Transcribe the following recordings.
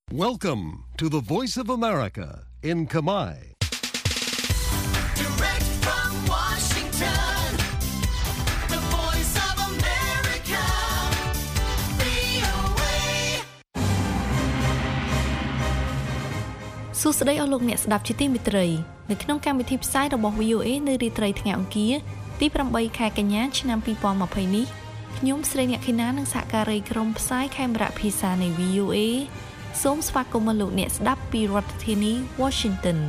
Welcome to the Voice of America in Khmer. Direct from Washington, the Voice of America, VOA. សួស្តីអស់លោកអ្នកស្ដាប់ជាទីមេត្រីនៅក្នុងកម្មវិធីផ្សាយរបស់ VOA នៅរាត្រីថ្ងៃអង្គារទី8ខែកញ្ញាឆ្នាំ2020នេះខ្ញុំស្រីអ្នកខេណានិងសហការីក្រុមផ្សាយខេមរៈភាសានៃ VOA សូមស្វាគមន៍លោកអ្នកស្ដាប់ពីរដ្ឋធានី Washington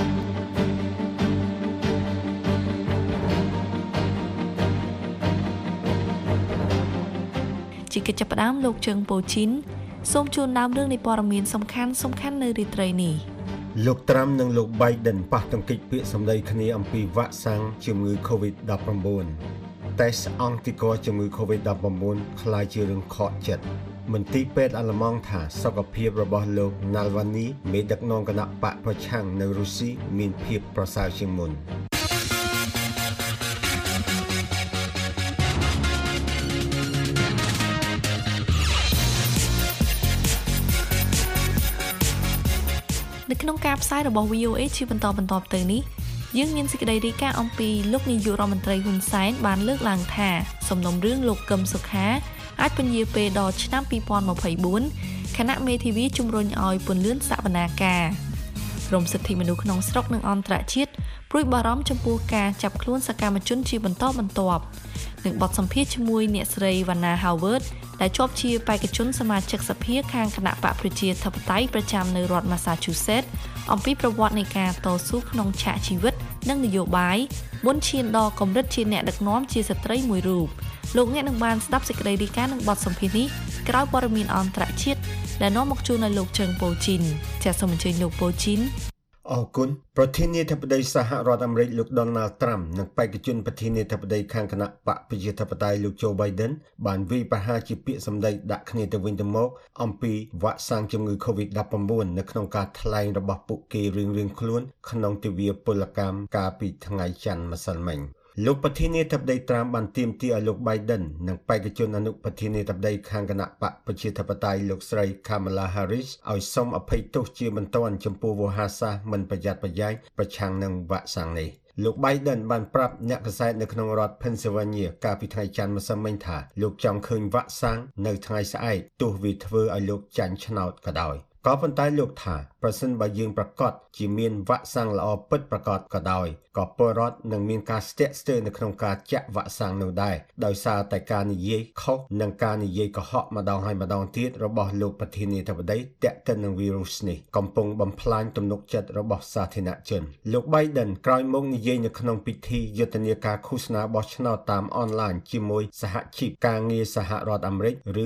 ជាកិច្ចចាប់ផ្ដើមលោកជើងប៉ូជីនសូមជូនដើមរឿងនៃព័ត៌មានសំខាន់នៅរាត្រីនេះលោកត្រាំនិងលោក Biden ប៉ះទង្គិចពាក្យសម្ដីគ្នាអំពីវ៉ាក់សាំងជំងឺ COVID-19 test អង្គទីកជំងឺ COVID-19 ក្លាយជារឿងខកចិត្តមន្ទីរពេទ្យអាល្លឺម៉ង់ថាសុខភាពរបស់លោក Navalny មេដឹកនាំគណៈបកប្រឆាំងនៅរុស្ស៊ីមានភាពប្រសើរជាងមុននៅក្នុងការផ្សាយរបស់ VOA ជាបន្តទៅនេះយើងមានសេចក្តីរាយការណ៍អំពីលោកនាយករដ្ឋមន្ត្រីហ៊ុនសែនបានលើកឡើងថាសំណុំរឿងលោកកឹមសុខាអាចពន្យាពេលដល់ឆ្នាំ2024ខណៈមេធាវីជំរុញឲ្យពន្លឿនសវនាការក្រុមសិទ្ធិមនុស្សក្នុងស្រុកនិងអន្តរជាតិព្រួយបារម្ភចំពោះការចាប់ខ្លួនសកម្មជនជាបន្តបន្ទាប់និងបទសម្ភាសន៍ជាមួយអ្នកស្រី Vanna Howard ដែលជាប់ជាបេក្ខជនសមាជិកសភាខាងគណៈបកប្រជាធិបតេយ្យប្រចាំនៅរដ្ឋ Massachusetts អំពីប្រវត្តិនៃការតស៊ូក្នុងឆាកជីវិតនិងនយោបាយមុនឈានដល់កម្រិតជាអ្នកដឹកនាំជាស្ត្រីមួយរូបលោកអ្នកនឹងបានស្ដាប់សេចក្តីរាយការណ៍និងបទសម្ភាសន៍នេះក្រោយព័ត៌មានអន្តរជាតិដែលនាំមកជូនដល់លោកជើងប៉ូជីនចាសសូមអញ្ជើញលោកប៉ូជីនអរគុណប្រធានាធិបតីសហរដ្ឋអាមេរិកលោក Donald Trump និងបេក្ខជនប្រធានាធិបតីខាងគណៈបកប្រជាធិបតេយ្យលោក Joe Biden បានវាយប្រហារជាពាក្យសម្ដីដាក់គ្នាទៅវិញទៅមកអំពីវ៉ាក់សាំងជំងឺ COVID-19 នៅក្នុងការថ្លែងរបស់ពួកគេរៀងៗខ្លួនក្នុងទិវាពលកម្មកាលពីថ្ងៃច័ន្ទម្សិលមិញលោកប្រធានាធិបតីត្រាំបានទាមទារឲ្យលោក Biden និងបេក្ខជនអនុប្រធានាធិបតីខាងគណៈបកប្រជាធិបតេយ្យលោកស្រី Kamala Harris ឲ្យសុំអភ័យទោសជាបន្ទាន់ចំពោះវោហារសាស្ត្រមិនប្រយ័ត្នប្រយែងប្រឆាំងនឹងវ៉ាក់សាំងនេះលោក Biden បានប្រាប់អ្នកកាសែតនៅក្នុងរដ្ឋ Pennsylvania កាលពីថ្ងៃច័ន្ទម្សិលមិញថាលោកចង់ឃើញវ៉ាក់សាំងនៅថ្ងៃស្អែកទោះវាធ្វើឲ្យលោកចាញ់ឆ្នោតក៏ដោយក៏ប៉ុន្តែលោកថាប្រសិនបើយើងប្រកាសជាមានវ៉ាក់សាំងល្អពិតប្រាកដក៏ដោយក៏ពលរដ្ឋនឹងមានការស្ទាក់ស្ទើរនៅក្នុងការចាក់វ៉ាក់សាំងនោះដែរដោយសារតែការនិយាយខុសនិងការនិយាយកុហកម្ដងហើយម្ដងទៀតរបស់លោកប្រធានាធិបតីទាក់ទិននឹងវីរុសនេះកំពុងបំផ្លាញទំនុកចិត្តរបស់សាធារណជនលោក Biden ក្រោយមកនិយាយនៅក្នុងពិធីយុទ្ធនាការឃោសនាបោះឆ្នោតតាមអនឡាញជាមួយសហជីពការងារសហរដ្ឋអាមេរិកឬ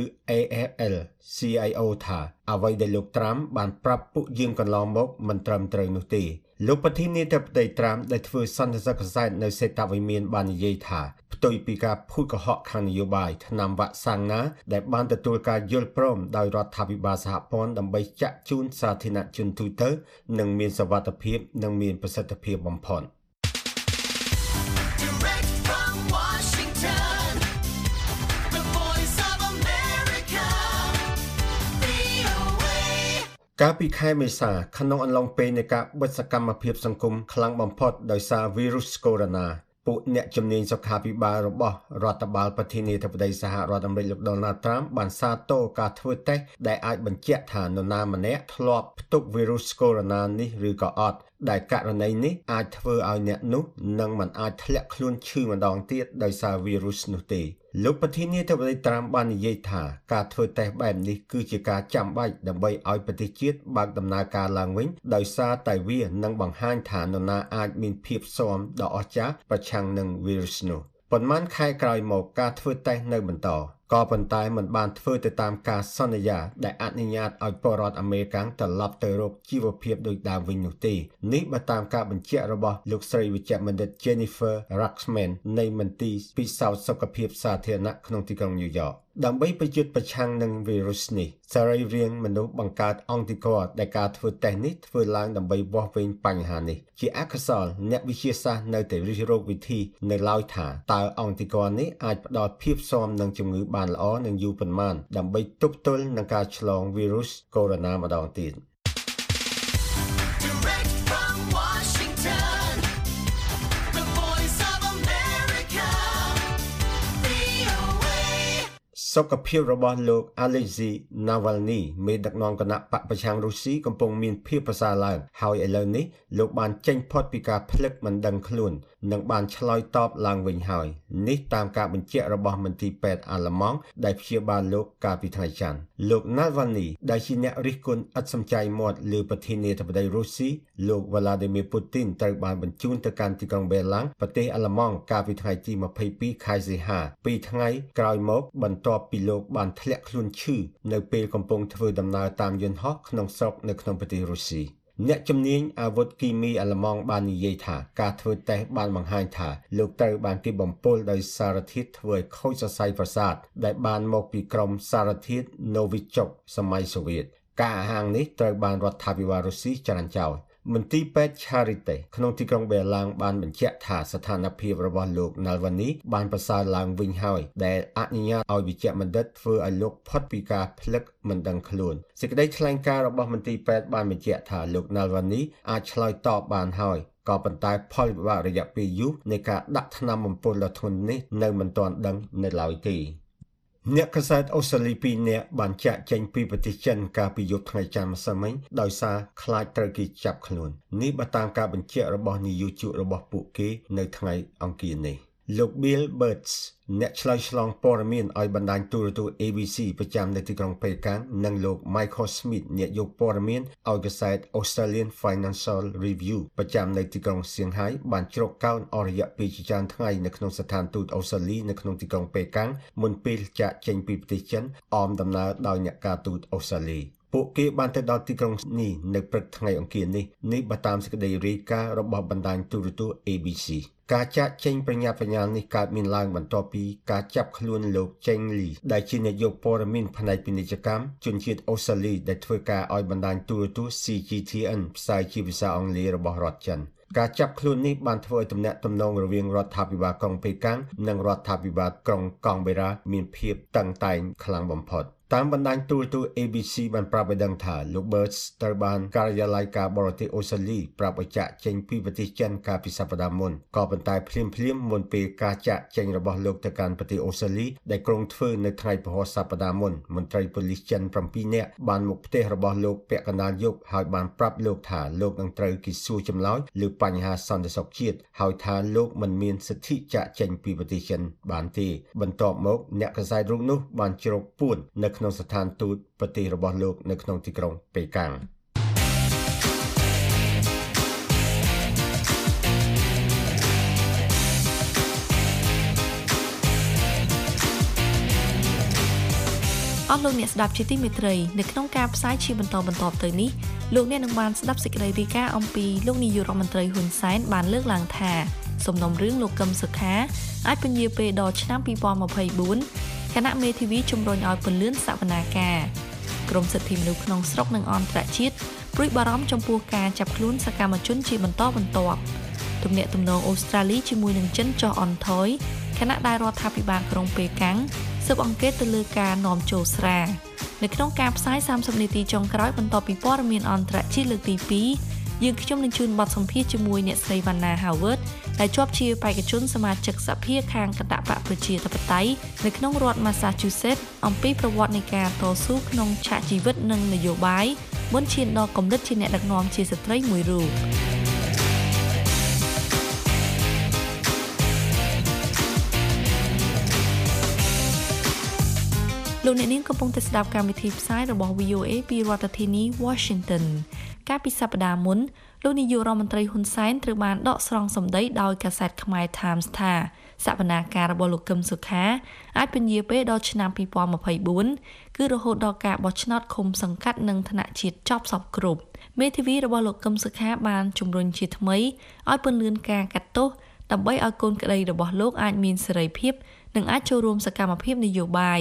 AFL-CIO ថាអ្វីដែលលោកត្រាំបានប្រាប់ពួកយើងកន្លងមកមិនត្រឹមត្រូវនោះទេលោកប្រធានាធិបតីត្រាំដែលធ្វើសន្និសីទកាសែតនៅសេតវិមានបាននិយាយថាផ្ទុយពីការភូតកុហកខាងនយោបាយថ្នាំវ៉ាក់សាំងណាដែលបានទទួលការយល់ព្រមដោយរដ្ឋាភិបាលសហព័ន្ធដើម្បីចាក់ជូនសាធារណជនទូទៅនឹងមានសុវត្ថិភាពនិងមានប្រសិទ្ធភាពបំផុតកាលពីខែមេសាក្នុងអំឡុងពេលនៃការបិទសកម្មភាពសង្គមខ្លាំងបំផុតដោយសារវីរុសកូវីដ -19 ពួកអ្នកជំនាញសុខាភិបាលរបស់រដ្ឋបាលប្រធានាធិបតីសហរដ្ឋអាមេរិកលោក Donald Trump បានសាទរការធ្វើតេស្តដែលអាចបញ្ជាក់ថានរណាម្នាក់ធ្លាប់ផ្ទុកវីរុសកូវីដ -19 នេះឬក៏អត់ដែលករណីនេះអាចធ្វើឲ្យអ្នកនោះនឹងមិនអាចធ្លាក់ខ្លួនឈឺម្ដងទៀតដោយសារវីរុសនោះទេលោកប្រធានាធិបតីត្រាំបាននិយាយថាការធ្វើតេស្តបែបនេះគឺជាការចាំបាច់ដើម្បីឲ្យប្រទេសជាតិបើកដំណើរការឡើងវិញដោយសារតែវានឹងបង្ហាញថានរណាអាចមានភាពស៊ាំដ៏អស្ចារ្យប្រឆាំងនឹងវីរុសនោះប៉ុន្មានខែក្រោយមកការធ្វើតេស្តនៅបន្តក៏ប៉ុន្តែมันបានធ្វើទៅតាមការសន្យាដែលអនុញ្ញាតឲ្យពលរដ្ឋអាមេរិកត្រឡប់ទៅរកជីវភាពដូចដើមវិញនោះទេនេះបើតាមការបញ្ជាក់របស់លោកស្រីវិជ្ជបណ្ឌិត Jennifer Ruxman នៃមន្ទីរពិសោធន៍សុខភាពសាធារណៈក្នុងទីក្រុងញូវយ៉កដើម្បីប្រយុទ្ធប្រឆាំងនឹងវីរុសនេះសារីរាង្គមនុស្សបង្កើតអង់ទីក័រដែលការធ្វើតេស្តនេះធ្វើឡើងដើម្បីវាស់វែងបញ្ហានេះជាអក្សរអ្នកវិទ្យាសាស្ត្រនៅតែរិះរោចវិធីនៅឡើយថាតើអង់ទីក័រនេះអាចផ្ដល់ភាពស៊ាំនឹងជំងឺបានល្អនឹងយូរប៉ុន្មានដើម្បីទប់ទល់នឹងការឆ្លងវីរុសកូវីដ -19 ម្ដងទៀត Direct from Washington, the voice of America, VOA. សុខភាពរបស់លោក Alexei Navalny មេដឹកនាំគណៈបកប្រឆាំងរុស្ស៊ីកំពុងមានភាពប្រសើរឡើងហើយឥឡូវនេះលោកបានចេញផុតពីការភ្លឹកមិនដឹងខ្លួននិងបានឆ្លើយតបឡើងវិញហើយនេះតាមការបញ្ជាក់របស់មន្ទីរពេទ្យអាល្លឺម៉ង់ដែលព្យាបាលលោកកាលពីថ្ងៃច័ន្ទលោក Navalny ដែលជាអ្នករិះគន់ឥតសំចៃមាត់លើប្រធានាធិបតីរុស្ស៊ីលោក Vladimir Putin ត្រូវបានបញ្ជូនទៅកាន់ទីក្រុងបេឡាំងប្រទេសអាល្លឺម៉ង់កាលពីថ្ងៃទី22ខែសីហា2ថ្ងៃក្រោយមកបន្ទាប់ពីលោកបានធ្លាក់ខ្លួនឈឺនៅពេលកំពុងធ្វើដំណើរតាមយន្តហោះក្នុងស្រុកនៅក្នុងប្រទេសរុស្ស៊ីអ្នកជំនាញអាវុធគីមីអាល្លឺម៉ង់បាននិយាយថាការធ្វើតេស្តបានបង្ហាញថាលោកត្រូវបានគេបំពុលដោយសារធាតុធ្វើឲ្យខូចសរសៃប្រសាទដែលបានមកពីក្រុមសារធាតុ Novichok សម័យសូវៀតការអះអាងនេះត្រូវបានរដ្ឋាភិបាលរុស្ស៊ីចរន្តចោលមន្ទីរពេទ្យ Charité ក្នុងទីក្រុងបេឡាំងបានបញ្ជាក់ថាស្ថានភាពរបស់លោក Navalny បានប្រសើរឡើងវិញហើយដែលអនុញ្ញាតឲ្យវិជ្ជបណ្ឌិតធ្វើឲ្យលោកផុតពីការភ្លឹកមិនដឹងខ្លួនសេចក្តីថ្លែងការណ៍របស់មន្ទីរពេទ្យបានបញ្ជាក់ថាលោក Navalny អាចឆ្លើយតបបានហើយក៏ប៉ុន្តែផលវិបាករយៈពេលយូរនៃការដាក់ថ្នាំបំពុលដ៏ធ្ងន់នេះនៅមិនទាន់ដឹងនៅឡើយទេអ្នកកាសែតអូស្ត្រាលី2នាក់បានចាក់ចេញពីប្រទេសចិនកាលពីយប់ថ្ងៃច័ន្ទម្សិលមិញដោយសារខ្លាចត្រូវគេចាប់ខ្លួននេះបើតាមការបញ្ជាក់របស់នាយកជក់របស់ពួកគេនៅថ្ងៃអង្គារនេះលោក Bill Birds អ្នកឆ្លើយឆ្លងព័ត៌មានឲ្យបណ្ដាញទូរទស្សន៍ ABC ប្រចាំនៅទីក្រុងប៉េកាំងនិងលោក Michael Smith អ្នកយកព័ត៌មានឲ្យកាសែត Australian Financial Review ប្រចាំនៅទីក្រុងសៀងហៃបានជ្រកកោនអស់រយៈពេលជាច្រើនថ្ងៃនៅក្នុងស្ថានទូតអូស្ត្រាលីនៅក្នុងទីក្រុងប៉េកាំងមុនពេលចាកចេញពីប្រទេសចិនអមដំណើរដោយអ្នកការទូតអូស្ត្រាលីពួកគេបានទៅដល់ទីក្រុងនេះនៅព្រឹកថ្ងៃអង្គារនេះបើតាមសេចក្តីរាយការណ៍របស់បណ្ដាញទូរទស្សន៍ ABC ការចាកចេញប្រញាប់ប្រញាល់នេះកើតមានឡើងបន្ទាប់ពីការចាប់ខ្លួនលោក Cheng Li ដែលជាអ្នកយកព័ត៌មានផ្នែកពាណិជ្ជកម្មជនជាតិអូស្ត្រាលីដែលធ្វើការឲ្យបណ្ដាញទូរទស្សន៍ CGTN ផ្សាយជាភាសាអង់គ្លេសរបស់រដ្ឋចិនការចាប់ខ្លួននេះបានធ្វើឲ្យទំនាក់ទំនងរវាងរដ្ឋាភិបាលក្រុងប៉េកាំងនិងរដ្ឋាភិបាលក្រុងកង់បេរ៉ាមានភាពតឹងតែងខ្លាំងបំផុតតាមបណ្ដាញទូរទស្សន៍ ABC បានប្រាប់ឲ្យដឹងថាលោក Birds ត្រូវបានការិយាល័យការបរទេសអូស្ត្រាលីប្រាប់ឲ្យចាកចេញពីប្រទេសចិនកាលពីសប្តាហ៍មុនក៏ប៉ុន្តែភ្លាមមុនពេលការចាកចេញរបស់លោកទៅកាន់ប្រទេសអូស្ត្រាលីដែលក្រុងធ្វើនៅថ្ងៃពហុសប្តាហ៍មុនមន្ត្រីប៉ូលីសចិន7នាក់បានមកផ្ទះរបស់លោកពាក់កណ្ដាលយប់ហើយបានប្រាប់លោកថាលោកនឹងត្រូវគេសួរចម្លើយលើបញ្ហាសន្តិសុខជាតិហើយថាលោកមិនមានសិទ្ធិចាកចេញពីប្រទេសចិនបានទេបន្ទាប់មកអ្នកកាសែតរូបនោះបានជ្រកពួននៅក្នុងស្ថានទូតប្រទេសរបស់លោកនៅក្នុងទីក្រុងប៉េកាំងអស់លោកអ្នកស្ដាប់ជាទីមេត្រីនៅក្នុងការផ្សាយជាបន្តទៅនេះលោកអ្នកនឹងបានស្ដាប់សេចក្តីរាយការណ៍អំពីលោកនាយករដ្ឋមន្ត្រីហ៊ុនសែនបានលើកឡើងថាសំណុំរឿងលោកកឹមសុខាអាចពន្យាពេលដល់ឆ្នាំ2024គណៈមេធាវីជំរុញឲ្យពន្លឿនសវនាការក្រមសិទ្ធិមនុស្សក្នុងស្រុកនិងអន្តរជាតិព្រួយបារម្ភចំពោះការចាប់ខ្លួនសកម្មជនជាបន្តបន្ទាប់ទំនាក់ទំនងអូស្ត្រាលីជាមួយនឹងចិនចុះអន់ថយខណៈដែលរដ្ឋាភិបាលក្រុងប៉េកាំងស៊ើបអង្កេតទៅលើការនាំចូលស្រានៅក្នុងការផ្សាយ30នាទីចុងក្រោយបន្ទាប់ពីព័ត៌មានអន្តរជាតិលើកទី2យើងខ្ញុំនឹងជូនបទសម្ភាសន៍ជាមួយអ្នកស្រី Vanna Howard ដែលជាប់ជាបេក្ខជនសមាជិកសភាខាងគណៈបកប្រជាធិបតេយ្យនៅក្នុងរដ្ឋ Massachusetts អំពីប្រវត្តិនៃការតស៊ូក្នុងឆាកជីវិតនិងនយោបាយមុនឈានដល់កម្រិតជាអ្នកដឹកនាំជាស្ត្រីមួយរូបលោកអ្នកនាងកំពុងតែស្ដាប់កម្មវិធីផ្សាយរបស់ VOA ពីរដ្ឋធានី Washington កាលពីសប្តាហ៍មុនលោកនាយករដ្ឋមន្ត្រីហ៊ុនសែនត្រូវបានដកស្រង់សម្ដីដោយកាសែតខ្មែរ Times ថាសវនាការរបស់លោកកឹមសុខាអាចពន្យាពេលដល់ឆ្នាំ2024គឺរហូតដល់ការបោះឆ្នោតឃុំសង្កាត់និងថ្នាក់ជាតិចប់សពគ្រប់មេធាវីរបស់លោកកឹមសុខាបានជំរុញជាថ្មីឲ្យពន្លឿនការកាត់ទោសដើម្បីឲ្យកូនក្តីរបស់លោកអាចមានសេរីភាពនិងអាចចូលរួមសកម្មភាពនយោបាយ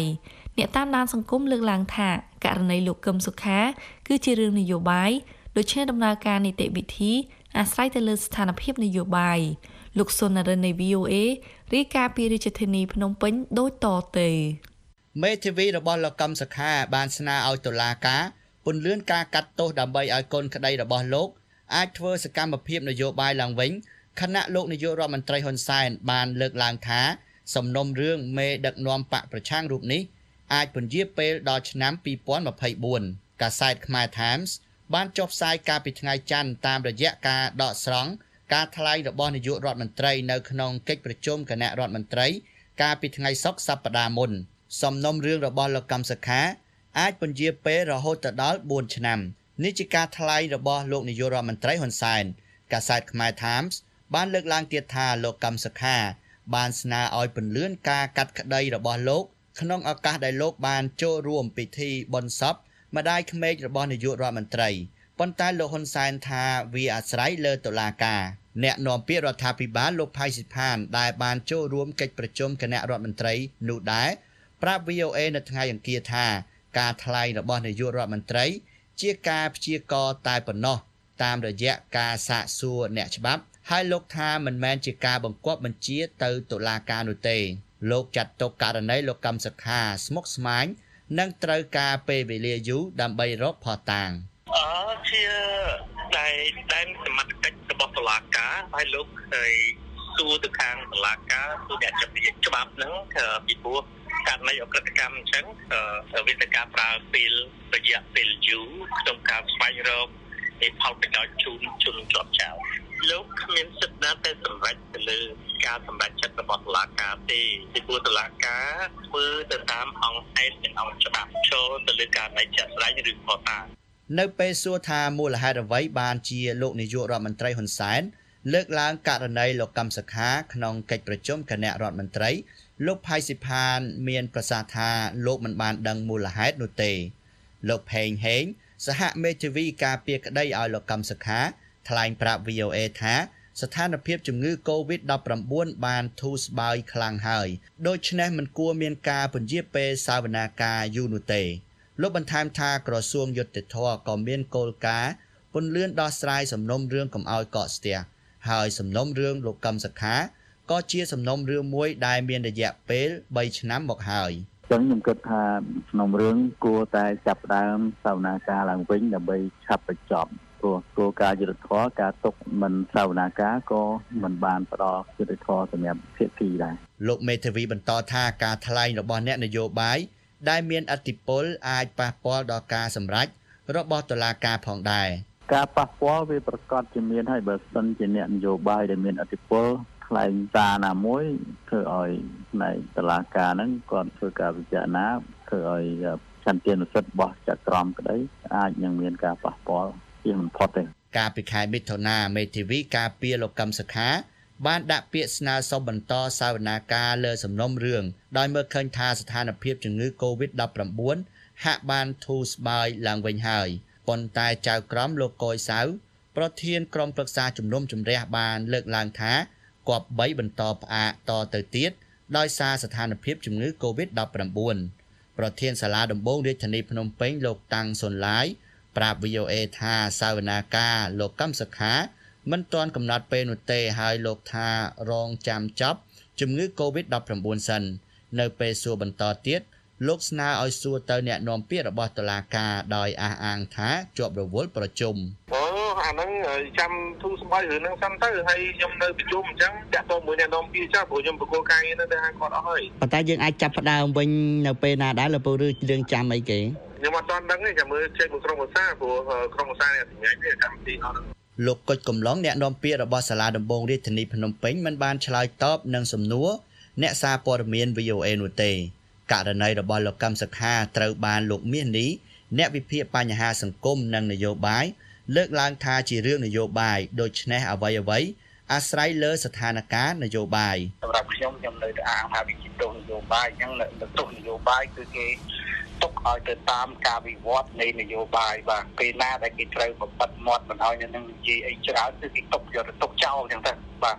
អ្នកតាមដានសង្គមលើកឡើងថាករណីលោកកឹមសុខាគឺជារឿងនយោបាយដូច្នេះដំណើរការនីតិវិធីអាស្រ័យទៅលើស្ថានភាពនយោបាយលោកសុននរិននៃ VOA រាយការណ៍ពីរាជធានីភ្នំពេញដូចតទៅមេធាវីរបស់លោកកឹមសុខាបានស្នើឲ្យតុលាការពន្យាការកាត់ទោសដើម្បីឲ្យកូនក្តីរបស់លោកអាចធ្វើសកម្មភាពនយោបាយឡើងវិញខណៈលោកនាយករដ្ឋមន្ត្រីហ៊ុនសែនបានលើកឡើងថាសំណុំរឿងមេដឹកនាំបកប្រឆាំងរូបនេះអាចពន្យាពេលដល់ឆ្នាំ2024កាសែតខ្មែរ Times បានចុះផ្សាយកាលពីថ្ងៃច័ន្ទតាមរយៈការដកស្រង់ការថ្លែងរបស់នាយករដ្ឋមន្ត្រីនៅក្នុងកិច្ចប្រជុំគណៈរដ្ឋមន្ត្រីកាលពីថ្ងៃសុក្រសប្តាហ៍មុនសំណុំរឿងរបស់លោកកឹមសុខាអាចពន្យាពេលរហូតដល់4ឆ្នាំនេះជាការថ្លែងរបស់លោកនាយករដ្ឋមន្ត្រីហ៊ុនសែនកាសែតខ្មែរ Times បានលើកឡើងទៀតថាលោកកឹមសុខាបានស្នើឲ្យពន្យាការកាត់ក្តីរបស់លោកក្នុងឱកាសដែលលោកបានចូលរួមពិធីបុណ្យសពម្ដាយក្មេករបស់នាយករដ្ឋមន្ត្រីប៉ុន្តែលោកហ៊ុនសែនថាវាអាស្រ័យលើតុលាការអ្នកនាំពាក្យរដ្ឋាភិបាលលោកផៃស៊ីផានដែលបានចូលរួមកិច្ចប្រជុំគណៈរដ្ឋមន្ត្រីនោះដែរប្រាប់ VOA នៅថ្ងៃអង្គារថាការថ្លែងរបស់នាយករដ្ឋមន្ត្រីជាការព្យាករណ៍តែប៉ុណ្ណោះតាមរយៈការសាកសួរអ្នកច្បាប់ហើយលោកថាមិនមែនជាការបង្គាប់បញ្ជាទៅតុលាការនោះទេលោកចាត់ទុកករណីលោកកឹមសុខាស្មុគស្មាញនិងត្រូវការពេលវេលាយូរដើម្បីរកភស្តុតាងជាដែនសមត្ថកិច្ចរបស់តុលាការហើយលោកសួរទៅខាងតុលាការសួរអ្នកច្បាប់ហ្នឹងពីព្រោះករណីអក្រិតកម្មអញ្ចឹងវាទៅការប្រើពេលរយៈពេលយូរក្នុងការស្វែងរកផលប្រយោជន៍ជូនជនជាប់ចោលលោកគ្មានសិទ្ធិណាតែសម្រេចទៅលើការសម្រេចចិត្តរបស់តុលាការទេពីព្រោះតុលាការធ្វើទៅតាមអង្គហេតុនិងអង្គច្បាប់ចូលទៅលើករណីជាក់ស្ដែងឬផុសតាងនៅពេលសួរថាមូលហេតុអ្វីបានជាលោកនាយករដ្ឋមន្ត្រីហ៊ុនសែនលើកឡើងករណីលោកកឹមសុខាក្នុងកិច្ចប្រជុំគណៈរដ្ឋមន្ត្រីលោកផៃស៊ីផានមានប្រសាសន៍ថាលោកមិនបានដឹងមូលហេតុនោះទេលោកផេងហេងសហមេធាវីការពារក្តីឲ្យលោកកឹមសុខាថ្លែងប្រាប់ VOA ថាស្ថានភាពជំងឺ COVID-19 បានធូរស្បើយខ្លាំងហើយដូច្នេះមិនគួរមានការពន្យាពេលសាវនាការយូរនោះទេលោកបន្ថែមថាក្រសួងយុត្តិធម៌ក៏មានគោលការណ៍ពន្យាដោះស្រាយសំណុំរឿងកុំឲ្យកកស្ទះហើយសំណុំរឿងលោកកឹមសុខាក៏ជាសំណុំរឿងមួយដែលមានរយៈពេល3ឆ្នាំមកហើយចឹងខ្ញុំគិតថាសំណុំរឿងគួរតែចាប់ផ្ដើមសាវនាការឡើងវិញដើម្បីឆាប់បញ្ចប់ព្រោះគោលការណ៍យុត្តិធម៌ការទុកមិនសាវនាការក៏មិនបានផ្ដល់យុត្តិធម៌សម្រាប់ភាគីដែរលោកមេធាវីបន្តថាការថ្លែងរបស់អ្នកនយោបាយដែលមានឥទ្ធិពលអាចប៉ះពាល់ដល់ការសម្រេចរបស់តុលាការផងដែរការប៉ះពាល់វាប្រកាសជាមានហើយបើសិនជាអ្នកនយោបាយដែលមានឥទ្ធិពលថ្លែងសារណាមួយធ្វើឲ្យផ្នែកតុលាការហ្នឹងគាត់ធ្វើការពិចារណាធ្វើឲ្យឆន្ទានុសិទ្ធិរបស់ចក្រមក្តីអាចនឹងមានការប៉ះពាល់ជាមិនផុតទេកាលពីខែមិថុនាមេធាវីការពារលោកកឹមសុខាបានដាក់ពាក្យស្នើសុំបន្តសាវនាការលើសំណុំរឿងដោយមើលឃើញថាស្ថានភាពជំងឺ COVID-19 ហាក់បានធូរស្បើយឡើងវិញហើយប៉ុន្តែចៅក្រមលោកកយសៅប្រធានក្រុមប្រឹក្សាជំនុំជម្រះបានលើកឡើងថាគប្បីបន្តផ្អាកតទៅទៀតដោយសារស្ថានភាពជំងឺ COVID-19 ប្រធានសាលាដំបងរាជធានីភ្នំពេញលោកតាំងសុនឡាយប្រាប់ VOA ថាសាវនាការលោកកឹមសុខាមិនទាន់កំណត់ពេលនោះទេហើយលោកថារងចាំចប់ជំងឺ COVID-19 សិននៅពេលសួរបន្តទៀតលោកស្នើឲ្យសួរទៅអ្នកនាំពាក្យរបស់តុលាការដោយអះអាងថាជាប់រវល់ប្រជុំអាហ្នឹងចាំធូរស្បើយរឿងហ្នឹងសិនទៅហើយខ្ញុំនៅប្រជុំអញ្ចឹងតាក់ទងមួយអ្នកនាំពាក្យចាស់ព្រោះខ្ញុំប្រកួតការងារនៅតែឲ្យគាត់អស់ហើយប៉ុន្តែយើងអាចចាប់ផ្ដើមវិញនៅពេលណាដែរលើពូឬរឿងចាំអីគេខ្ញុំអត់ទាន់ដឹងទេចាំមើលចេញមកក្រុមប្រឹក្សាព្រោះក្រុមប្រឹក្សាអ្នកសម្ងាត់វាកម្មវិធីអត់លោកកុចកំឡុងអ្នកនាំពាក្យរបស់សាលាដំបងរាជធានីភ្នំពេញមិនបានឆ្លើយតបនឹងសំណួរអ្នកសារព័ត៌មាន VOA នោះទេករណីរបស់លោកកឹមសុខាត្រូវបានលោកមាសនេះអ្នកវិភាគបញ្ហាសង្គមនិងនយោបាយលើកឡើងថាជារឿងនយោបាយដូច្នេះអ្វីអាស្រ័យលើស្ថានភាពនយោបាយសម្រាប់ខ្ញុំនៅតែអាងថាវាជាទស្សនយោបាយអញ្ចឹងទស្សនយោបាយគឺគេទុកឲ្យទៅតាមការវិវត្តនៃនយោបាយបាទពេលណាដែលគេត្រូវបបិទមាត់មិនឲ្យនៅនឹងនិយាយអីច្រើនគឺគេទុកយកទៅទុកចោលអញ្ចឹងទៅបាទ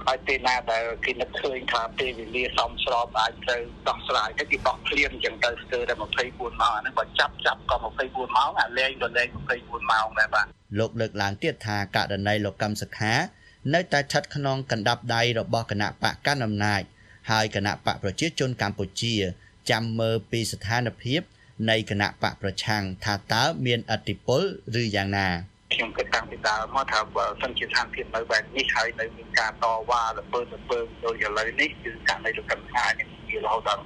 ហើយពេលណាដែលគេនឹកឃើញថាពេលវេលាសមស្របអាចត្រូវដោះស្រាយទៅគេដោះភ្លាមអញ្ចឹងទៅស្ទើរតែ24ម៉ោងអាហ្នឹងបើចាប់ក៏24ម៉ោងអាលែងក៏លែង24ម៉ោងដែរបាទលោកលើកឡើងទៀតថាករណីលោកកឹមសុខានៅតែស្ថិតក្នុងកណ្ដាប់ដៃរបស់គណៈបកកណ្ដាលអំណាចហើយគណៈបកប្រជាជនកម្ពុជាចាំមើលពីស្ថានភាពនៃគណៈបកប្រឆាំងថាតើមានឥទ្ធិពលឬយ៉ាងណាខ្ញុំគិតតាំងពីដើមមកថាបើសិនជាស្ថានភាពនៅបែបនេះហើយនៅមានការតវ៉ាល្ពើដូចឥឡូវនេះគឺករណីលោកកឹមសុខានឹងជារហូតដល់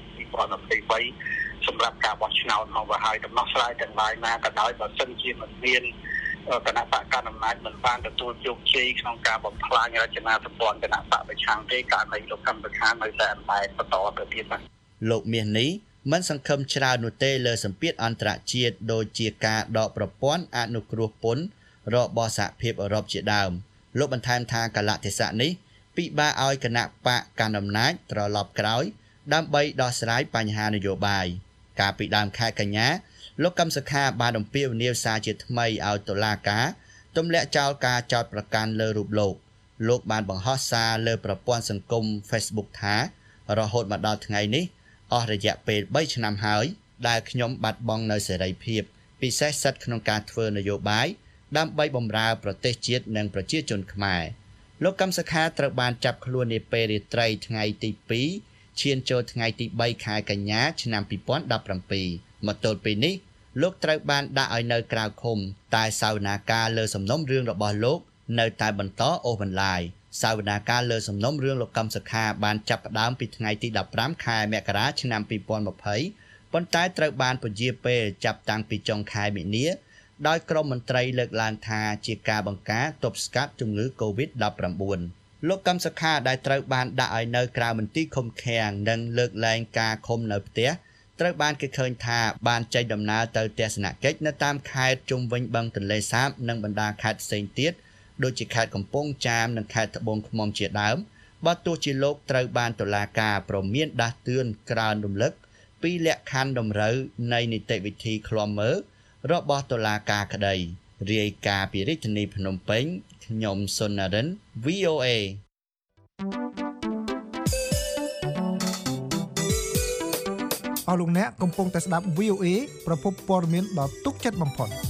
2023សម្រាប់ការបោះឆ្នោតមកហើយដំណោះស្រាយទាំងឡាយណាក៏ដោយបើសិនជាមិនមានគណៈបកកណ្ដាលអំណាចមិនបានទទួលជោគជ័យក្នុងការបំផ្លាញរចនាសម្ព័ន្ធគណៈបកប្រឆាំងទេករណីលោកកឹមសុខានៅតែបន្តទៅទៀតបាទលោកមាសនេះមិនសង្ឃឹមច្រើននោះទេលើសម្ពាធអន្តរជាតិដូចជាការដកប្រព័ន្ធអនុគ្រោះពន្ធរបស់សហភាពអឺរ៉ុបជាដើមលោកបន្ថែមថាកលៈទេសៈនេះពិបាកឲ្យគណៈបកកណ្ដាលអំណាចត្រឡប់ក្រោយដើម្បីដោះស្រាយបញ្ហានយោបាយកាលពីដើមខែកញ្ញាលោកកឹមសុខាបានអំពាវនាវសារជាថ្មីឲ្យតុលាការទម្លាក់ចោលការចោទប្រកាន់លើរូបលោកបានបង្ហោះសារលើប្រព័ន្ធសង្គម Facebook ថារហូតមកដល់ថ្ងៃនេះអស់រយៈពេល3ឆ្នាំហើយដែលខ្ញុំបាត់បង់នៅសេរីភាពពិសេសសិទ្ធិក្នុងការធ្វើនយោបាយដើម្បីបម្រើប្រទេសជាតិនិងប្រជាជនខ្មែរលោកកឹមសុខាត្រូវបានចាប់ខ្លួននាពេលរាត្រីថ្ងៃទី2ឈានចូលថ្ងៃទី3ខែកញ្ញាឆ្នាំ2017មកទល់ពេលនេះលោកត្រូវបានដាក់ឲ្យនៅក្រៅឃុំតែសវនាការលើសំណុំរឿងរបស់លោកនៅតែបន្តអូសបន្លាយសវនាការលើសំណុំរឿងលោកកឹមសុខាបានចាប់ផ្ដើមពីថ្ងៃទី15ខែមករាឆ្នាំ2020ប៉ុន្តែត្រូវបានពន្យាពេលចាប់តាំងពីចុងខែមីនាដោយក្រមមន្ត្រីលើកឡើងថាជាការបង្ការទប់ស្កាត់ជំងឺ Covid-19 លោកកឹមសុខាដែលត្រូវបានដាក់ឲ្យនៅក្រៅមន្ទីរឃុំឃាំងនិងលើកលែងការឃុំនៅផ្ទះត្រូវបានគេឃើញថាបានចេញដំណើរទៅទស្សនកិច្ចនៅតាមខេត្តជុំវិញបឹងទន្លេសាបនិងបណ្ដាខេត្តផ្សេងទៀតដូចជាខេត្តកំពង់ចាមនិងខេត្តត្បូងឃ្មុំជាដើមបើទោះជាលោកត្រូវបានតុលាការព្រមានដាស់តឿនក្រើនរំលឹកពីលក្ខខណ្ឌតម្រូវនៃនីតិវិធីឃ្លាំមើលរបស់តុលាការក្តីរាយការណ៍ពីរាជធានីភ្នំពេញខ្ញុំសុននរិន VOA អស់លោកអ្នកកំពុងតែស្ដាប់ VOA ប្រភពព័ត៌មានដ៏ទុកចិត្តបំផុត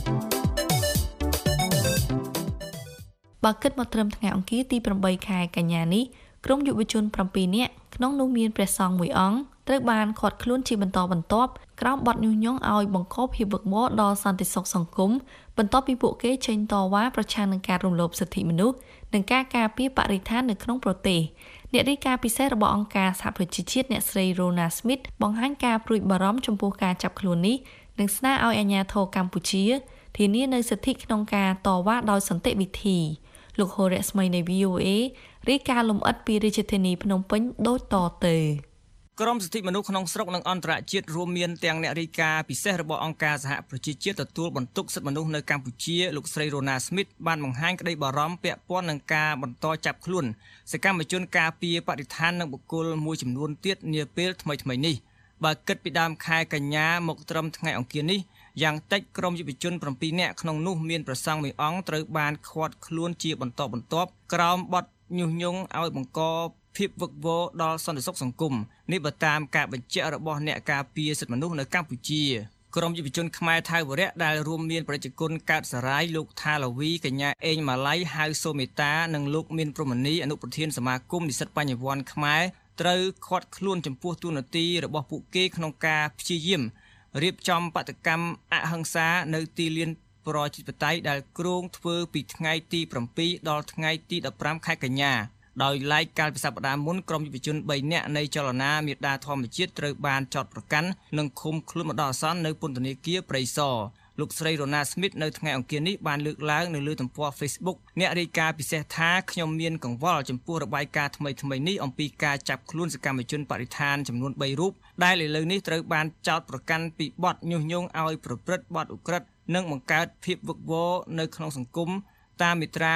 បើគិតមកត្រឹមថ្ងៃអង្គារទី8ខែកញ្ញានេះក្រុមយុវជន7នាក់ក្នុងនោះមានព្រះសង្ឃមួយអង្គត្រូវបានឃាត់ខ្លួនជាបន្តបន្ទាប់ក្រោមបទញុះញង់ឲ្យបង្កភាពវឹកវរដល់សន្តិសុខសង្គមបន្ទាប់ពីពួកគេចេញតវ៉ាប្រឆាំងនឹងការរំលោភសិទ្ធិមនុស្សនិងការការពារបរិស្ថាននៅក្នុងប្រទេសអ្នករាយការណ៍ពិសេសរបស់អង្គការសហប្រជាជាតិអ្នកស្រី Rona Smith បង្ហាញការព្រួយបារម្ភចំពោះការចាប់ខ្លួននេះនិងស្នើឲ្យអាជ្ញាធរកម្ពុជាធានានូវសិទ្ធិក្នុងការតវ៉ាដោយសន្តិវិធីលោកហូរ៉ាស្មីនៃ VOA រាយការណ៍លម្អិតពីរាជធានីភ្នំពេញដូចតទៅក្រមសិទ្ធិមនុស្សក្នុងស្រុកនិងអន្តរជាតិរួមមានទាំងអ្នករាយការណ៍ពិសេសរបស់អង្គការសហប្រជាជាតិទទួលបន្ទុកសិទ្ធិមនុស្សនៅកម្ពុជាលោកស្រី Rona Smith បានបង្ហាញក្តីបារម្ភពាក់ព័ន្ធនឹងការបន្តចាប់ខ្លួនសកម្មជនការពារបរិស្ថាននិងបុគ្គលមួយចំនួនទៀតនាពេលថ្មីៗនេះបើគិតពីដើមខែកញ្ញាមកត្រឹមថ្ងៃអង្គារនេះយ៉ាងតិចក្រុមយុវជន7នាក់ក្នុងនោះមានព្រះសង្ឃមួយអង្គត្រូវបានឃាត់ខ្លួនជាបន្តបន្ទាប់ក្រោមបទញុះញង់ឲ្យបង្កភាពវឹកវរដល់សន្តិសុខសង្គមនេះបើតាមការបញ្ជាក់របស់អ្នកការពារសិទ្ធិមនុស្សនៅកម្ពុជាក្រុមយុវជនខ្មែរថៅវរៈដែលរួមមានប្រជាជនកើតសារាយលោកថាឡាវីកញ្ញាអេងម៉ាឡៃហៅសូមេតានិងលោកមានព្រហ្មនីអនុប្រធានសមាគមនិស្សិតបញ្ញវន្តខ្មែរត្រូវឃាត់ខ្លួនចំពោះទូនាទីរបស់ពួកគេក្នុងការព្យាយាមរៀបចំបដកម្មអហិង្សានៅទីលានប្រជាធិបតេយ្យដែលគ្រោងធ្វើពីថ្ងៃទី7ដល់ថ្ងៃទី15ខែកញ្ញាដោយឡែកកាលពីសប្តាហ៍មុនក្រុមយុវជន3នាក់នៃចលនាមេដាធម្មជាតិត្រូវបានចោទប្រកាន់និងឃុំខ្លួនបណ្ដោះអាសន្ននៅពន្ធនាគារព្រៃសរលោកស្រី Rona Smith នៅថ្ងៃអង្គារនេះបានលើកឡើងនៅលើទំព័រ Facebook អ្នករាយការណ៍ពិសេសថាខ្ញុំមានកង្វល់ចំពោះរបាយការណ៍ថ្មីៗនេះអំពីការចាប់ខ្លួនសកម្មជនបរិស្ថានចំនួន3រូបដែលឥឡូវនេះត្រូវបានចោទប្រកាន់ពីបទញុះញង់ឲ្យប្រព្រឹត្តបទឧក្រិដ្ឋនិងបង្កើតភាពវឹកវរនៅក្នុងសង្គមតាមមាត្រា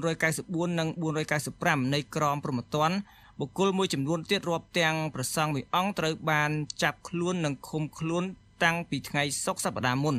494និង495នៃក្រមព្រហ្មទណ្ឌបុគ្គលមួយចំនួនទៀតរាប់ទាំងព្រះសង្ឃមួយអង្គត្រូវបានចាប់ខ្លួននិងឃុំខ្លួនតាំងពីថ្ងៃសុក្រសប្តាហ៍មុន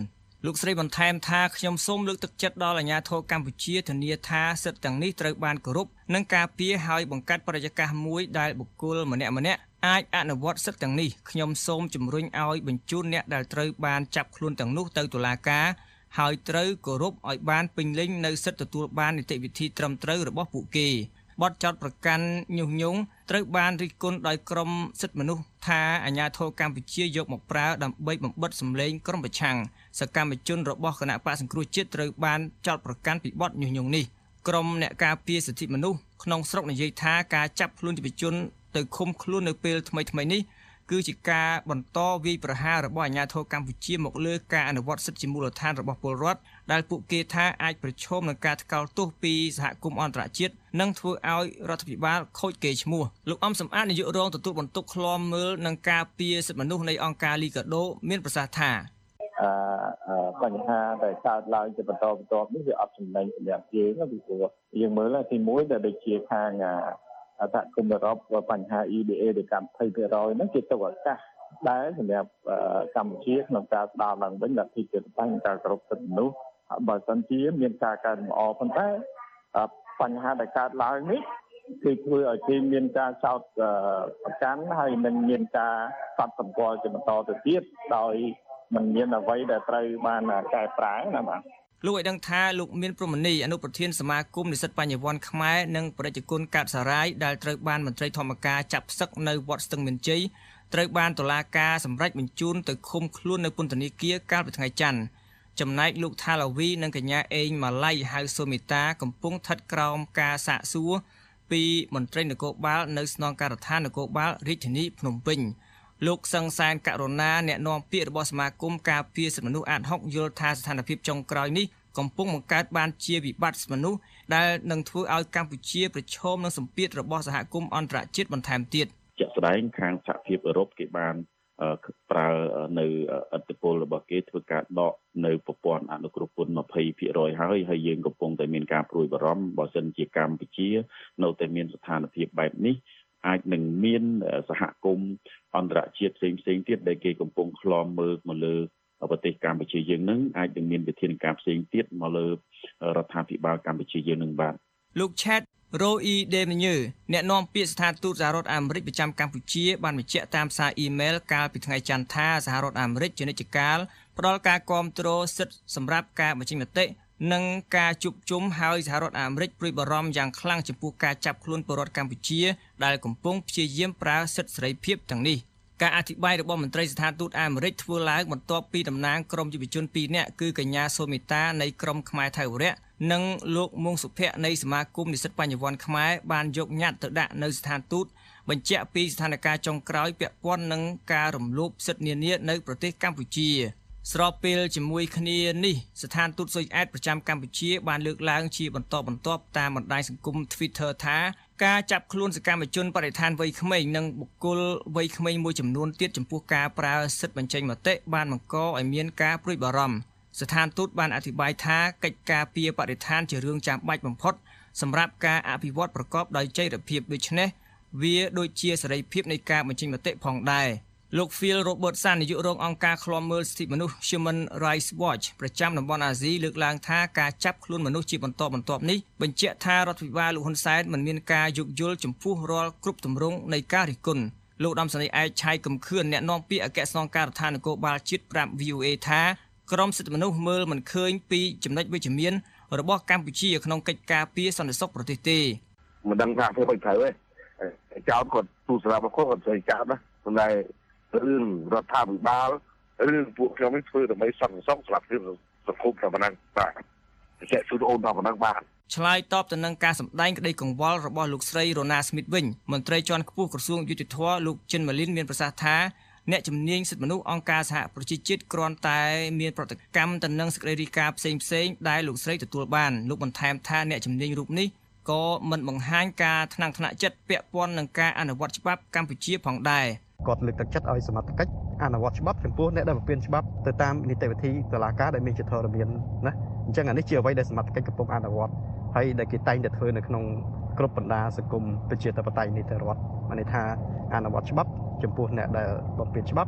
លោកស្រីបន្ថែមថាខ្ញុំសូមលើកទឹកចិត្តដល់អាជ្ញាធរកម្ពុជាធានាថាសិទ្ធិទាំងនេះត្រូវបានគោរពនិងការពារហើយបង្កើតបរិយាកាសមួយដែលបុគ្គលម្នាក់ៗអាចអនុវត្តសិទ្ធិទាំងនេះខ្ញុំសូមជំរុញឲ្យបញ្ជូនអ្នកដែលត្រូវបានចាប់ខ្លួនទាំងនោះទៅតុលាការហើយត្រូវគោរពឲ្យបានពេញលេញនៅសិទ្ធិទទួលបាននីតិវិធីត្រឹមត្រូវរបស់ពួកគេបទចោទប្រកាន់ញុះញង់ត្រូវបានរិះគន់ដោយក្រុមសិទ្ធិមនុស្សថាអាជ្ញាធរកម្ពុជាយកមកប្រើដើម្បីបំបិទសម្លេងក្រុមប្រឆាំងសកម្មជនរបស់គណៈបក្សសង្គ្រោះជាតិត្រូវបានចោទប្រកាន់ពីបទញុះញង់នេះក្រុមអ្នកការពារសិទ្ធិមនុស្សក្នុងស្រុកនិយាយថាការចាប់ខ្លួនយុវជនទៅឃុំខ្លួននៅពេលថ្មីៗនេះគឺជាការបន្តវាយប្រហាររបស់អាជ្ញាធរកម្ពុជាមកលើការអនុវត្តសិទ្ធិជាមូលដ្ឋានរបស់ពលរដ្ឋដែលពួកគេថាអាចប្រឈមនឹងការថ្កោលទោសពីសហគមន៍អន្តរជាតិនិងធ្វើឲ្យរដ្ឋាភិបាលខូចកេរ្តិ៍ឈ្មោះលោកអំសំអាតនាយករងទទួលបន្ទុកឃ្លាំមើលនឹងការពារសិទ្ធិមនុស្សនៃអង្គការលីកាដូមានប្រសាសន៍ថាបញ្ហាដែលកើតឡើងជាបន្តបន្ទាប់នេះវាអត់ចំណេញសម្រាប់យើងពីព្រោះយើងមើលទី1ដែលដូចជាខាងសហគមន៍អឺរ៉ុបបញ្ហា EBA ដែលកម្ម 20% ហ្នឹងគេទុកឱកាសដែរសម្រាប់កម្ពុជាក្នុងការស្ដារឡើងវិញលទ្ធិប្រជាធិបតេយ្យនិងការគោរពសិទ្ធិមនុស្សបើសិនជាមានការកែលម្អប៉ុន្តែបញ្ហាដែលកើតឡើងនេះគឺធ្វើឲ្យគេមានការចោទប្រកាន់ហើយនឹងមានការកត់សម្គាល់ជាបន្តទៅទៀតដោយមិនមានអ្វីដែលត្រូវបានកែប្រែណាបាទលោកឲ្យដឹងថាលោកមានព្រហ្មនីអនុប្រធានសមាគមនិស្សិតបញ្ញវន្តខ្មែរនិងប្រជាជនកាត់សារាយដែលត្រូវបានមន្ត្រីធម្មការចាប់ផ្សឹកនៅវត្តស្ទឹងមានជ័យត្រូវបានតុលាការសម្រេចបញ្ជូនទៅឃុំខ្លួននៅពន្ធនាគារកាលពីថ្ងៃច័ន្ទចំណែកលោកថាឡាវីនិងកញ្ញាអេងម៉ាឡៃហៅសូមីតាកំពុងស្ថិតក្រោមការសាកសួរពីមន្ត្រីនគរបាលនៅស្នងការដ្ឋាននគរបាលរាជធានីភ្នំពេញលោកសង្សានករុណាអ្នកនាំពាក្យរបស់សមាគមការពារសិទ្ធិមនុស្សអាត6យល់ថាស្ថានភាពចុងក្រោយនេះកំពុងបង្កើតបានជាវិបត្តិសិទ្ធិមនុស្សដែលនឹងធ្វើឲ្យកម្ពុជាប្រឈមនឹងសម្ពាធរបស់សហគមន៍អន្តរជាតិបន្ថែមទៀតជាក់ស្ដែងខាងសហភាពអឺរ៉ុបគេបានប្រើនៅឥទ្ធិពលរបស់គេធ្វើការដកនៅប្រព័ន្ធអនុគ្រោះពន្ធ 20% ហើយយើងកំពុងតែមានការព្រួយបារម្ភបើសិនជាកម្ពុជានៅតែមានស្ថានភាពបែបនេះអាចនឹងមានសហគមន៍អន្តរជាតិផ្សេងៗទៀតដែលគេកំពុងឃ្លាំមើលមកលើប្រទេសកម្ពុជាយើងនឹងអាចនឹងមានវិធានការផ្សេងទៀតមកលើរដ្ឋាភិបាលកម្ពុជាយើងនឹងបាទលោកឆេតរ៉ូអ៊ីដេមញើអ្នកនាំពាក្យស្ថានទូតសហរដ្ឋអាមេរិកប្រចាំកម្ពុជាបានបញ្ជាក់តាមសារអ៊ីមែលកាលពីថ្ងៃច័ន្ទថាសហរដ្ឋអាមេរិកជានិច្ចកាលផ្ដល់ការគាំទ្រសិទ្ធិសម្រាប់ការបញ្ចេញមតិនិងការជួបជុំហើយសហរដ្ឋអាមេរិកព្រួយបារម្ភយ៉ាងខ្លាំងចំពោះការចាប់ខ្លួនពលរដ្ឋកម្ពុជាដែលកំពុងព្យាយាមប្រើសិទ្ធិសេរីភាពទាំងនេះការអធិប្បាយរបស់មន្ត្រីស្ថានទូតអាមេរិកធ្វើឡើងបន្ទាប់ពីតំណាងក្រុមយុវជន2នាក់គឺកញ្ញាសូមីតានៃក្រុមខ្មែរថៃវរៈនិងលោកមុងសុភ័ក្រនៃសមាគមនិស្សិតបញ្ញវន្តខ្មែរបានយកញត្តិទៅដាក់នៅស្ថានទូតបញ្ជាក់ពីស្ថានភាពចុងក្រោយពាក់ព័ន្ធនឹងការរំលោភសិទ្ធិនានានៅប្រទេសកម្ពុជាស្របពេលជាមួយគ្នានេះស្ថានទូតស៊ុយអែតប្រចាំកម្ពុជាបានលើកឡើងជាបន្តបន្ទាប់តាមបណ្ដាញសង្គម Twitter ថាការចាប់ខ្លួនសកម្មជនបរិស្ថានវ័យក្មេងនិងបុគ្គលវ័យក្មេងមួយចំនួនទៀតចំពោះការប្រើសិទ្ធិបញ្ចេញមតិបានបង្កឲ្យមានការព្រួយបារម្ភស្ថានទូតបានអធិប្បាយថាកិច្ចការពារបរិស្ថានជារឿងចាំបាច់បំផុតសម្រាប់ការអភិវឌ្ឍប្រកបដោយចីរភាពដូច្នេះវាដូចជាសេរីភាពនៃការបញ្ចេញមតិផងដែរលោក Phil Robertson នាយករងអង្គការឃ្លាំមើលសិទ្ធិមនុស្ស Human Rights Watch ប្រចាំតំបន់អាស៊ីលើកឡើងថាការចាប់ខ្លួនមនុស្សជាបន្តបន្ទាប់នេះបញ្ជាក់ថារដ្ឋាភិបាលលោកហ៊ុនសែនមិនមានការយោគយល់ចំពោះរាល់គ្រប់ទម្រង់នៃការរិះគន់លោកដំសនីឯកឆៃកំខឿនអ្នកនាំពាក្យអគ្គស្នងការដ្ឋាននគរបាលជាតិប្រាប់ VOA ថាក្រមសិទ្ធិមនុស្សមើលមិនឃើញពីចំណុចវិជ្ជមានរបស់កម្ពុជាក្នុងកិច្ចការពារសន្តិសុខប្រទេសទេមិនដឹងថាធ្វើមិនត្រូវទេចោតគាត់ទូស្រាប់គាត់ស្អីចោតណាប៉ុន្តែរឿងរដ្ឋាភិបាលរឿងពួកខ្ញុំនេះធ្វើដើម្បីសន្តិសុខស្រាប់ភាពសង្គមតែប៉ុណ្ណឹងបាទចេះស៊ូអូនតែប៉ុណ្ណឹងបាទឆ្លើយតបទៅនឹងការសម្ដែងក្តីកង្វល់របស់លោកស្រីរ៉ូណាស្មីតវិញមន្ត្រីជាន់ខ្ពស់ក្រសួងយុតិធធម៌លោកចិនម៉ាលីនមានប្រសាសន៍ថាអ្នកជំនាញសិទ្ធិមនុស្សអង្គការសហប្រជាជាតិគ្រាន់តែមានប្រតិកម្មទៅនឹងសេចក្តីរាយការណ៍ផ្សេងៗដែលលោកស្រីទទួលបានលោកបន្ថែមថាអ្នកជំនាញរូបនេះក៏មិនបង្ហាញការថ្នាំងថ្នាក់ចិត្តពាក់ព័ន្ធនឹងការអនុវត្តច្បាប់កម្ពុជាផងដែរគាត់លើកទឹកចិត្តឲ្យសមត្ថកិច្ចអនុវត្តច្បាប់ចំពោះអ្នកដែលបំពានច្បាប់ទៅតាមនីតិវិធីតុលាការដែលមានជាធរមានណាអញ្ចឹងអានេះជាអ្វីដែលសមត្ថកិច្ចកំពុងអនុវត្តហើយដែលគេតែងតែធ្វើនៅក្នុងគ្រប់បណ្ដាសង្គមប្រជាធិបតេយ្យនីតិរដ្ឋមានន័យថាអនុវត្តច្បាប់ចំពោះអ្នកដែលបំពានច្បាប់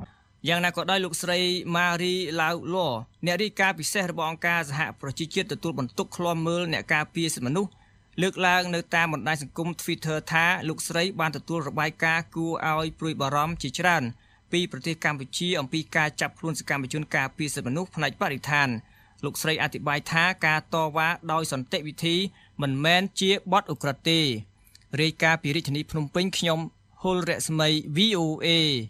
យ៉ាងណាក៏ដោយលោកស្រី Marie Lau Law អ្នករាយការណ៍ពិសេសរបស់អង្គការសហប្រជាជាតិទទួលបន្ទុកឃ្លាំមើលអ្នកការពារសិទ្ធិមនុស្សលើកឡើងនៅតាមបណ្ដាញសង្គម Twitter ថាលោកស្រីបានទទួលរបាយការណ៍គួរឲ្យព្រួយបារម្ភជាច្រើនពីប្រទេសកម្ពុជាអំពីការចាប់ខ្លួនសកម្មជនការពារសិទ្ធិមនុស្សផ្នែកបរិស្ថានលោកស្រីអធិប្បាយថាការតវ៉ាដោយសន្តិវិធីមិនមែនជាបទឧក្រិដ្ឋទេរាយការណ៍ពីរាជធានីភ្នំពេញខ្ញុំហុលរស្មី VOA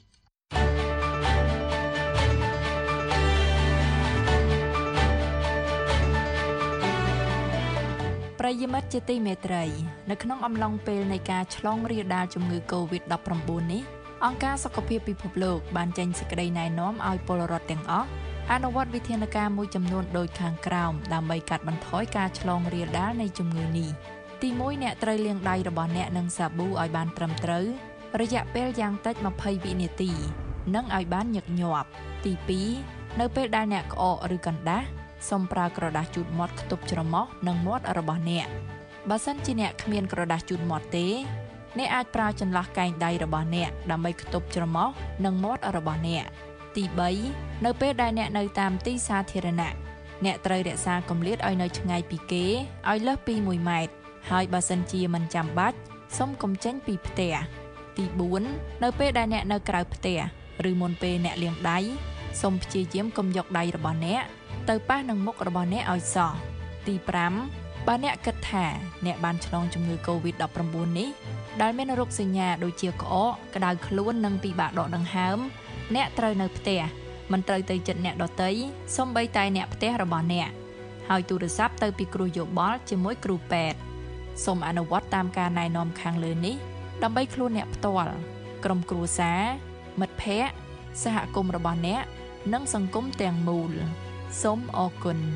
ប្រិយមិត្តជាទីមេត្រីនៅក្នុងអំឡុងពេលនៃការឆ្លងរាលដាលជំងឺ COVID-19 នេះអង្គការសុខភាពពិភពលោកបានចេញសេចក្តីណែនាំឲ្យពលរដ្ឋទាំងអស់អនុវត្តវិធានការមួយចំនួនដូចខាងក្រោមដើម្បីកាត់បន្ថយការឆ្លងរាលដាលនៃជំងឺនេះទី1អ្នកត្រូវលាងដៃរបស់អ្នកនឹងសាប៊ូឲ្យបានត្រឹមត្រូវរយៈពេលយ៉ាងតិច20វិនាទីនិងឲ្យបានញឹកញាប់ទី2នៅពេលដែលអ្នកក្អកឬកណ្ដាស់សូមប្រើក្រដាសជូតមាត់ខ្ទប់ច្រមុះនិងមាត់របស់អ្នកបើសិនជាអ្នកគ្មានក្រដាសជូតមាត់ទេអ្នកអាចប្រើចន្លោះកែងដៃរបស់អ្នកដើម្បីខ្ទប់ច្រមុះនិងមាត់របស់អ្នកទី3នៅពេលដែលអ្នកនៅតាមទីសាធារណៈអ្នកត្រូវរក្សាគម្លាតឲ្យនៅឆ្ងាយពីគេឲ្យលើសពី1ម៉ែត្រហើយបើសិនជាមិនចាំបាច់សូមកុំចេញពីផ្ទះទី4នៅពេលដែលអ្នកនៅក្រៅផ្ទះឬមុនពេលអ្នកលាងដៃសូមព្យាយាមកុំយកដៃរបស់អ្នកទៅប៉ះនឹងមុខរបស់អ្នកឲ្យសោះទី5បើអ្នកគិតថាអ្នកបានឆ្លងជំងឺ COVID-19 នេះដែលមានរោគសញ្ញាដូចជាក្អកក្តៅខ្លួននិងពិបាកដកដង្ហើមអ្នកត្រូវនៅផ្ទះមិនត្រូវទៅជិតអ្នកដទៃសូម្បីតែអ្នកផ្ទះរបស់អ្នកហើយទូរស័ព្ទទៅពីគ្រូយោបល់ជាមួយគ្រូពេទ្យសូមអនុវត្តតាមការណែនាំខាងលើនេះដើម្បីខ្លួនអ្នកផ្ទាល់ក្រុមគ្រួសារមិត្តភ័ក្តិសហគមន៍របស់អ្នកនិងសង្គមទាំងមូលសូមអរគុណ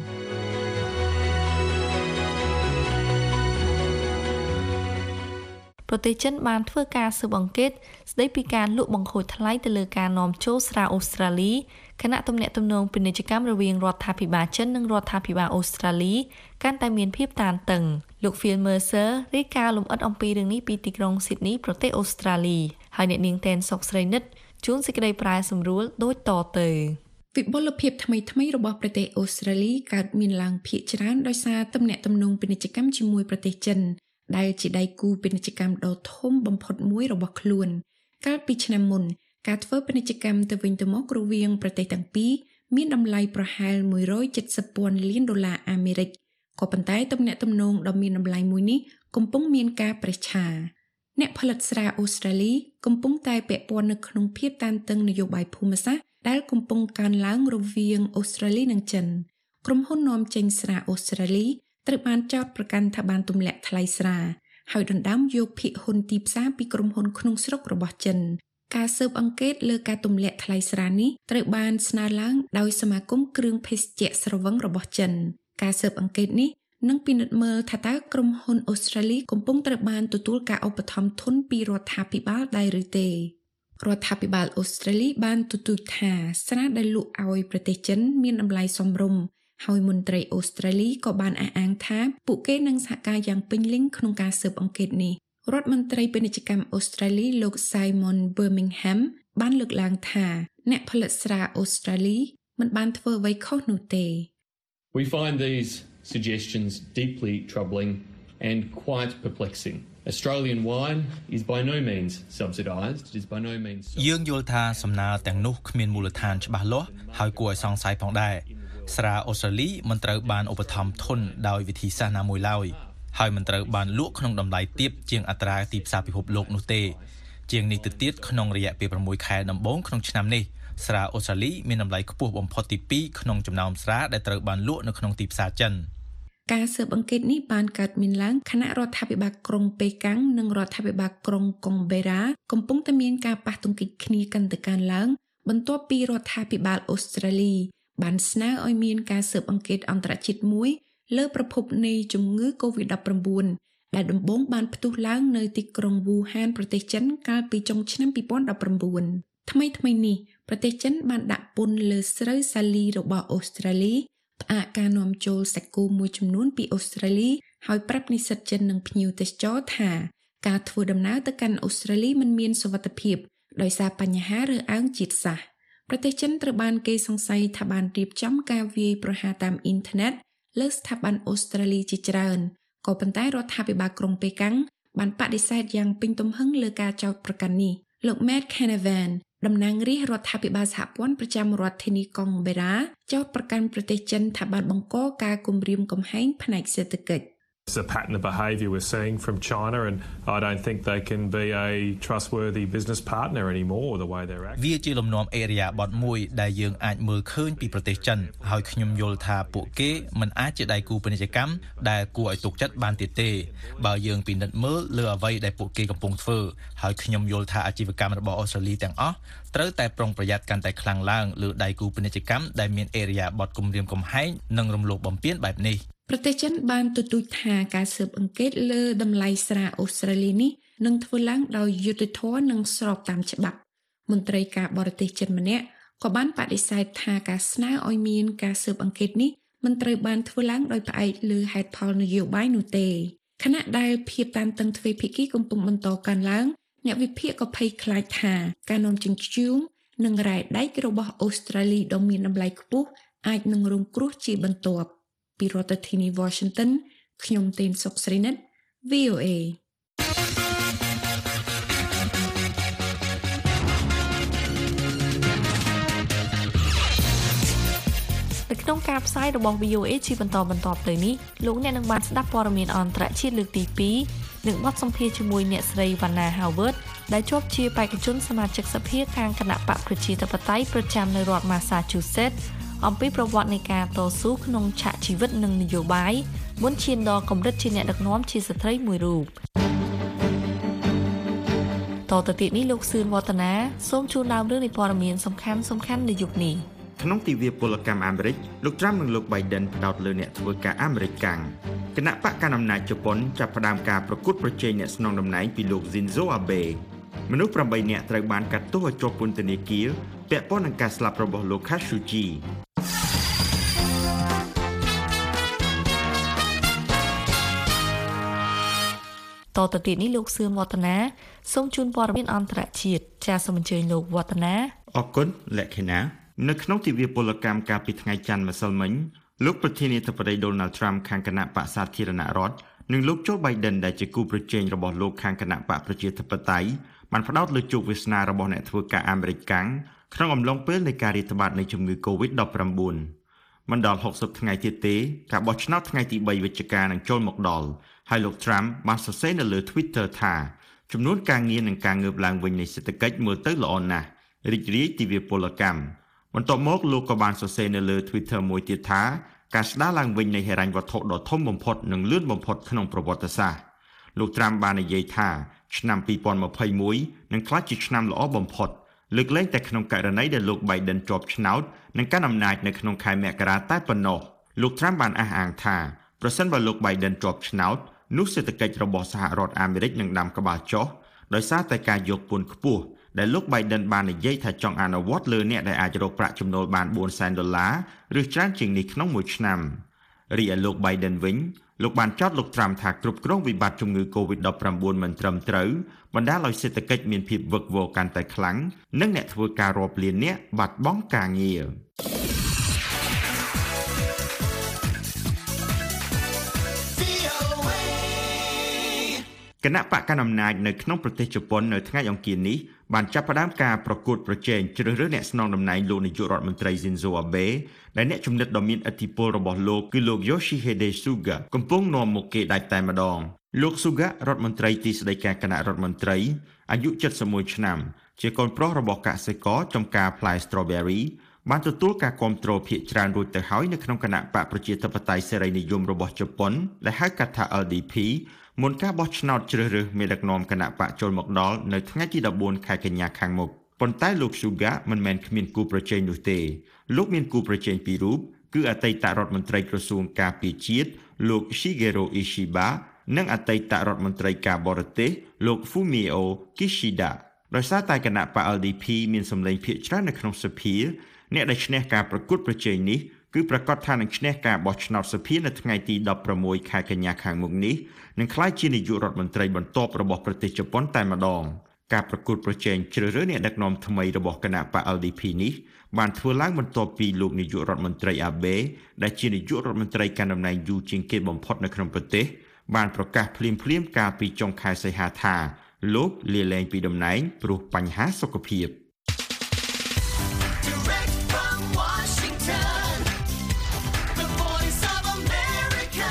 ប្រទេសចិនបានធ្វើការស៊ើបអង្កេតស្ដីពីការលក់បង្ខូចថ្លៃទៅលើការនាំចូលស្រាអូស្ត្រាលីគណៈទំនាក់ទំនងពាណិជ្ជកម្មរវាងរដ្ឋាភិបាលចិននិងរដ្ឋាភិបាលអូស្ត្រាលីកាន់តែមានភាពតានតឹងលោក Phil Mercer រាយការណ៍លម្អិតអំពីរឿងនេះពីទីក្រុង Sydney ប្រទេសអូស្ត្រាលីហើយអ្នកនាងតែនសុកស្រីនិតជួនសេចក្តីប្រែសម្រួលដូចតទៅវិបុលភាពថ្មីៗរបស់ប្រទេសអូស្ត្រាលីកើតមានឡើងភាគច្រើនដោយសារទំនាក់ទំនងពាណិជ្ជកម្មជាមួយប្រទេសចិនដែលជាដៃគូពាណិជ្ជកម្មដ៏ធំបំផុតមួយរបស់ខ្លួនកាលពីឆ្នាំមុនការធ្វើពាណិជ្ជកម្មទៅវិញទៅមករវាងប្រទេសទាំងពីរមានតម្លៃប្រហែល$170,000 លានអាមេរិកក៏ប៉ុន្តែទំនាក់ទំនងដ៏មានតម្លៃមួយនេះកំពុងមានការប្រេះឆាអ្នកផលិតស្រាអូស្ត្រាលីកំពុងតែពាក់ព័ន្ធនៅក្នុងភាពតានតឹងនយោបាយភូមិសាស្ត្រដែលកំពុងកើនឡើងរវាងអូស្ត្រាលីនិងចិនក្រុមហ៊ុននាំចេញស្រាអូស្ត្រាលីត្រូវបានចោទប្រកាន់ថាបានទម្លាក់ថ្លៃស្រាហើយដណ្ដើមយកភាគហ៊ុនទីផ្សារពីក្រុមហ៊ុនក្នុងស្រុករបស់ចិនការស៊ើបអង្កេតលើការទម្លាក់ថ្លៃស្រានេះត្រូវបានស្នើឡើងដោយសមាគមគ្រឿងភេសជ្ជៈស្រវឹងរបស់ចិនការស៊ើបអង្កេតនេះនឹងពិនិត្យមើលថាតើក្រុមហ៊ុនអូស្ត្រាលីកំពុងត្រូវបានទទួលការឧបត្ថម្ភទុនពីរដ្ឋាភិបាលដែរឬទេរដ្ឋាភិបាលអូស្ត្រាលីបានទទូចថាស្រាដែលលក់ឲ្យប្រទេសចិនមានតម្លៃសមរម្យហើយមន្ត្រីអូស្ត្រាលីក៏បានអះអាងថាពួកគេនឹងសហការយ៉ាងពេញលេញក្នុងការស៊ើបអង្កេតនេះរដ្ឋមន្ត្រីពាណិជ្ជកម្មអូស្ត្រាលីលោក Simon Birmingham បានលើកឡើងថាអ្នកផលិតស្រាអូស្ត្រាលីមិនបានធ្វើអ្វីខុសនោះទេ We find these suggestions deeply troubling and quite perplexing. Australian wine is by no means subsidised. It is by no means យើងយល់ថាសំណើទាំងនោះគ្មានមូលដ្ឋានច្បាស់លាស់ហើយគួរឲ្យសង្ស័យផងដែរស្រាអូស្ត្រាលីមិនត្រូវបានឧបត្ថម្ភទុនដោយវិធីសាស្ត្រណាមួយឡើយហើយមិនត្រូវបានលក់ក្នុងតម្លៃទាបជាងអត្រាទីផ្សារពិភពលោកនោះទេជាងនេះទៅទៀតក្នុងរយៈពេល6ខែដំបូងក្នុងឆ្នាំនេះស្រាអូស្ត្រាលីមានតម្លៃខ្ពស់បំផុតទី2ក្នុងចំណោមស្រាដែលត្រូវបានលក់នៅក្នុងទីផ្សារចិនការស៊ើបអង្កេតនេះបានកើតមានឡើងខណៈរដ្ឋាភិបាលក្រុងប៉េកាំងនិងរដ្ឋាភិបាលក្រុងកុងបេរ៉ាកំពុងតែមានការប៉ះទង្គិចគ្នាកាន់តែកើនឡើងបន្ទាប់ពីរដ្ឋាភិបាលអូស្ត្រាលីបានស្នើឲ្យមានការស៊ើបអង្កេតអន្តរជាតិមួយលើប្រភពនៃជំងឺ COVID-19 ដែលដំបូងបានផ្ទុះឡើងនៅទីក្រុងវូហានប្រទេសចិនកាលពីចុងឆ្នាំ2019ថ្មីនេះប្រទេសចិនបានដាក់ពន្ធលើស្រូវសាលីរបស់អូស្ត្រាលីផ្អាកការនាំចូលសាច់គោមួយចំនួនពីអូស្ត្រាលីហើយប្រាប់និស្សិតចិននិងភ្ញៀវទេសចរថាការធ្វើដំណើរទៅកាន់អូស្ត្រាលីមិនមានសុវត្ថិភាពដោយសារបញ្ហារើសអើងជាតិសាសន៍ប្រទេសចិនត្រូវបានគេសង្ស័យថាបានរៀបចំការវាយប្រហារតាមអ៊ីនធឺណិតលើស្ថាប័នអូស្ត្រាលីជាច្រើនក៏ប៉ុន្តែរដ្ឋាភិបាលក្រុងប៉េកាំងបានបដិសេធយ៉ាងពេញទំហឹងលើការចោទប្រកាន់នេះលោក Matt Canavan តំណាងរាស្ត្ររដ្ឋាភិបាលសហព័ន្ធប្រចាំរដ្ឋធានីកុងបេរ៉ាចោទប្រកាន់ប្រទេសចិនថាបានបង្កការគំរាមកំហែងផ្នែកសេដ្ឋកិច្ច It's a pattern of behaviour we're seeing from China, and I don't think they can be a trustworthy business partner anymore the way they're acting. វាជាលំនាំអេរយាប័តមួយដែលយើងអាចមើលឃើញពីប្រទេសចិនហើយខ្ញុំយល់ថាពួកគេមិនអាចជាដៃគូពាណិជ្ជកម្មដែលគួរឲ្យទុកចិត្តបានទៀតទេបើយើងពិនិត្យមើលលើអ្វីដែលពួកគេកំពុងធ្វើហើយខ្ញុំយល់ថាអាជីវកម្មរបស់អូស្ត្រាលីទាំងអស់ត្រូវតែប្រុងប្រយ័ត្នកាន់តែខ្លាំងឡើងលើដៃគូពាណិជ្ជកម្មដែលមានអេរយាប័តគំរាមកំហែងនិងរំលោភបំពានបែបនេះប្រទេសចិនបានទទូចថាការស៊ើបអង្កេតលើតម្លៃស្រាអូស្ត្រាលីនេះនឹងធ្វើឡើងដោយយុត្តិធម៌និងស្របតាមច្បាប់មន្ត្រីការបរទេសចិនម្នាក់ក៏បានបដិសេធថាការស្នើឲ្យមានការស៊ើបអង្កេតនេះមិនត្រូវបានធ្វើឡើងដោយផ្អែកលើហេតុផលនយោបាយនោះទេខណៈដែលភាពតានតឹងទ្វេភាគីកំពុងបន្តកើនឡើងអ្នកវិភាគក៏ភ័យខ្លាចថាការនាំចេញធ្យូងនិងរ៉ែដែករបស់អូស្ត្រាលីដ៏មានតម្លៃខ្ពស់អាចនឹងរងគ្រោះជាបន្ទាប់ពីរដ្ឋធានី Washington ខ្ញុំទេនសុកស្រីនិត VOA នៅក្នុងការផ្សាយរបស់ VOA ជាបន្តទៅនេះលោកអ្នកនឹងបានស្ដាប់ព័ត៌មានអន្តរជាតិលើកទី2និងបទសម្ភាសន៍ជាមួយអ្នកស្រី Vanna Howard ដែលជាប់ជាបេក្ខជនសមាជិកសភាខាងគណៈបកប្រជាធិបតេយ្យប្រចាំនៅរដ្ឋ Massachusettsអំពីប្រវត្តិនៃការតស៊ូក្នុងឆាកជីវិតនិងនយោបាយមុនឈានដល់កម្រិតជាអ្នកដឹកនាំជាស្ត្រីមួយរូបតទៅទៀតនេះលោកសឿនវឌ្ឍនាសូមជូនដើមរឿងនៃព័ត៌មានសំខាន់នៅយុគនេះក្នុងទិវាពលកម្មអាមេរិកលោកត្រាំនិងលោក Biden ផ្ដោតលើអ្នកធ្វើការអាមេរិកកាំងគណៈបកកណ្ដាលអំណាចជប៉ុនចាប់ផ្ដើមការប្រកួតប្រជែងអ្នកស្នងតំណែងពីលោក Shinzo Abe មនុស្ស8នាក់ត្រូវបានកាត់ទោសឲ្យជាប់ពន្ធនាគារពាក់ព័ន្ធនឹងការស្លាប់របស់លោក Khashoggi តទៅទៀតនេះលោកសឿនវឌ្ឍនាសូមជូនព័ត៌មានអន្តរជាតិចាសសូមអញ្ជើញលោកវឌ្ឍនាអរគុណលក្ខិណានៅក្នុងទិវាពលកម្មកាលពីថ្ងៃច័ន្ទម្សិលមិញលោកប្រធានាធិបតី Donald Trump ខាងគណៈបក្សសាធារណរដ្ឋនិងលោក Joe Biden ដែលជាគូប្រជែងរបស់លោកខាងគណៈបកប្រជាធិបតេយ្យបានផ្ដោតលើជោគវាសនារបស់អ្នកធ្វើការអាមេរិកកាំងក្នុងអំឡុងពេលនៃការរាតត្បាតនៃជំងឺ COVID-19 មិនដល់60ថ្ងៃទៀតទេការបោះឆ្នោតថ្ងៃទី3វិច្ឆិកានឹងចូលមកដល់ហើយលោក Trump បានសរសេរនៅលើ Twitter ថាចំនួនការងារនិងការងើបឡើងវិញនៃសេដ្ឋកិច្ចមើលទៅល្អណាស់រីករាយទិវាពលកម្មបន្ទាប់មកលោកក៏បានសរសេរនៅលើ Twitter មួយទៀតថាការស្ដារឡើងវិញនៃហិរញ្ញវត្ថុដ៏ធំបំផុតនិងលឿនបំផុតក្នុងប្រវត្តិសាស្ត្រលោក Trump បាននិយាយថាឆ្នាំ2021នឹងក្លាយជាឆ្នាំល្អបំផុតលើកលែងតែក្នុងករណីដែលលោក Biden ជាប់ឆ្នោតនិងកាន់អំណាចនៅក្នុងខែមករាតែប៉ុណ្ណោះលោក Trump បានអះអាងថាប្រសិនបើលោក Biden ជាប់ឆ្នោតនោះសេដ្ឋកិច្ចរបស់សហរដ្ឋអាមេរិកនឹងដាំក្បាលចុះដោយសារតែការយកពន្ធខ្ពស់ដែលលោក Biden បាននិយាយថាចង់អនុវត្តលើអ្នកដែលអាចរកប្រាក់ចំណូលបាន$400,000ឬច្រើនជាងនេះក្នុងមួយឆ្នាំរីឯលោក Biden វិញលោកបានចោទលោក Trump ថាគ្រប់គ្រងវិបត្តិជំងឺ COVID-19 មិនត្រឹមត្រូវបណ្ដាលឲ្យសេដ្ឋកិច្ចមានភាពវឹកវរកាន់តែខ្លាំងនិងអ្នកធ្វើការរាប់លាននាក់បាត់បង់ការងារគណៈបកកណ្ដាលអំណាចនៅក្នុងប្រទេសជប៉ុននៅថ្ងៃអង្គារនេះបានចាប់ផ្ដើមការប្រកួតប្រជែងជ្រើសរើសអ្នកស្នងតំណែងលោកនាយករដ្ឋមន្ត្រី Shinzo Abe ដែលអ្នកជំនិតដ៏មានឥទ្ធិពលរបស់លោកគឺលោក Yoshihide Suga កំពុងនាំមុខគេដាច់តែម្ដងលោក Suga រដ្ឋមន្ត្រីទីស្តីការគណៈរដ្ឋមន្ត្រីអាយុ71ឆ្នាំជាកូនប្រុសរបស់កសិករចំការផ្លែ Strawberry បានទទួលការគាំទ្រភាគច្រើនរួចទៅហើយនៅក្នុងគណៈបកប្រជាធិបតេយ្យសេរីនិយមរបស់ជប៉ុនដែលហៅកាត់ថា LDPមុនការបោះឆ្នោតជ្រើសរើសមេដឹកនាំគណៈបកចូលមកដល់នៅថ្ងៃទី14ខែកញ្ញាខាងមុខប៉ុន្តែលោក Suga មិនមែនគ្មានគូប្រជែងនោះទេលោកមានគូប្រជែងពីររូបគឺអតីតរដ្ឋមន្ត្រីក្រសួងការពារជាតិលោក Shigeru Ishiba និងអតីតរដ្ឋមន្ត្រីការបរទេសលោក Fumio Kishida ដោយសារតែគណៈបក LDP មានសម្លេងភាគច្រើននៅក្នុងសភាអ្នកដែលឈ្នះការប្រកួតប្រជែងនេះគឺប្រកាសថានឹងឈ្នះការបោះឆ្នោតសភានៅថ្ងៃទី16ខែកញ្ញាខាងមុខនេះនឹងក្លាយជានាយករដ្ឋមន្ត្រីបន្ទាប់របស់ប្រទេសជប៉ុនតែម្ដងការប្រកួតប្រជែងជ្រើសរើសអ្នកដឹកនាំថ្មីរបស់គណៈបក LDP នេះបានធ្វើឡើងបន្ទាប់ពីលោកនាយករដ្ឋមន្ត្រីអាបេដែលជានាយករដ្ឋមន្ត្រីកាន់តំណែងយូរជាងគេបំផុតនៅក្នុងប្រទេសបានប្រកាសភ្លាមៗកាលពីចុងខែសីហាថាលោកលាលែងពីតំណែងព្រោះបញ្ហាសុខភាព Direct from Washington, the voice of America,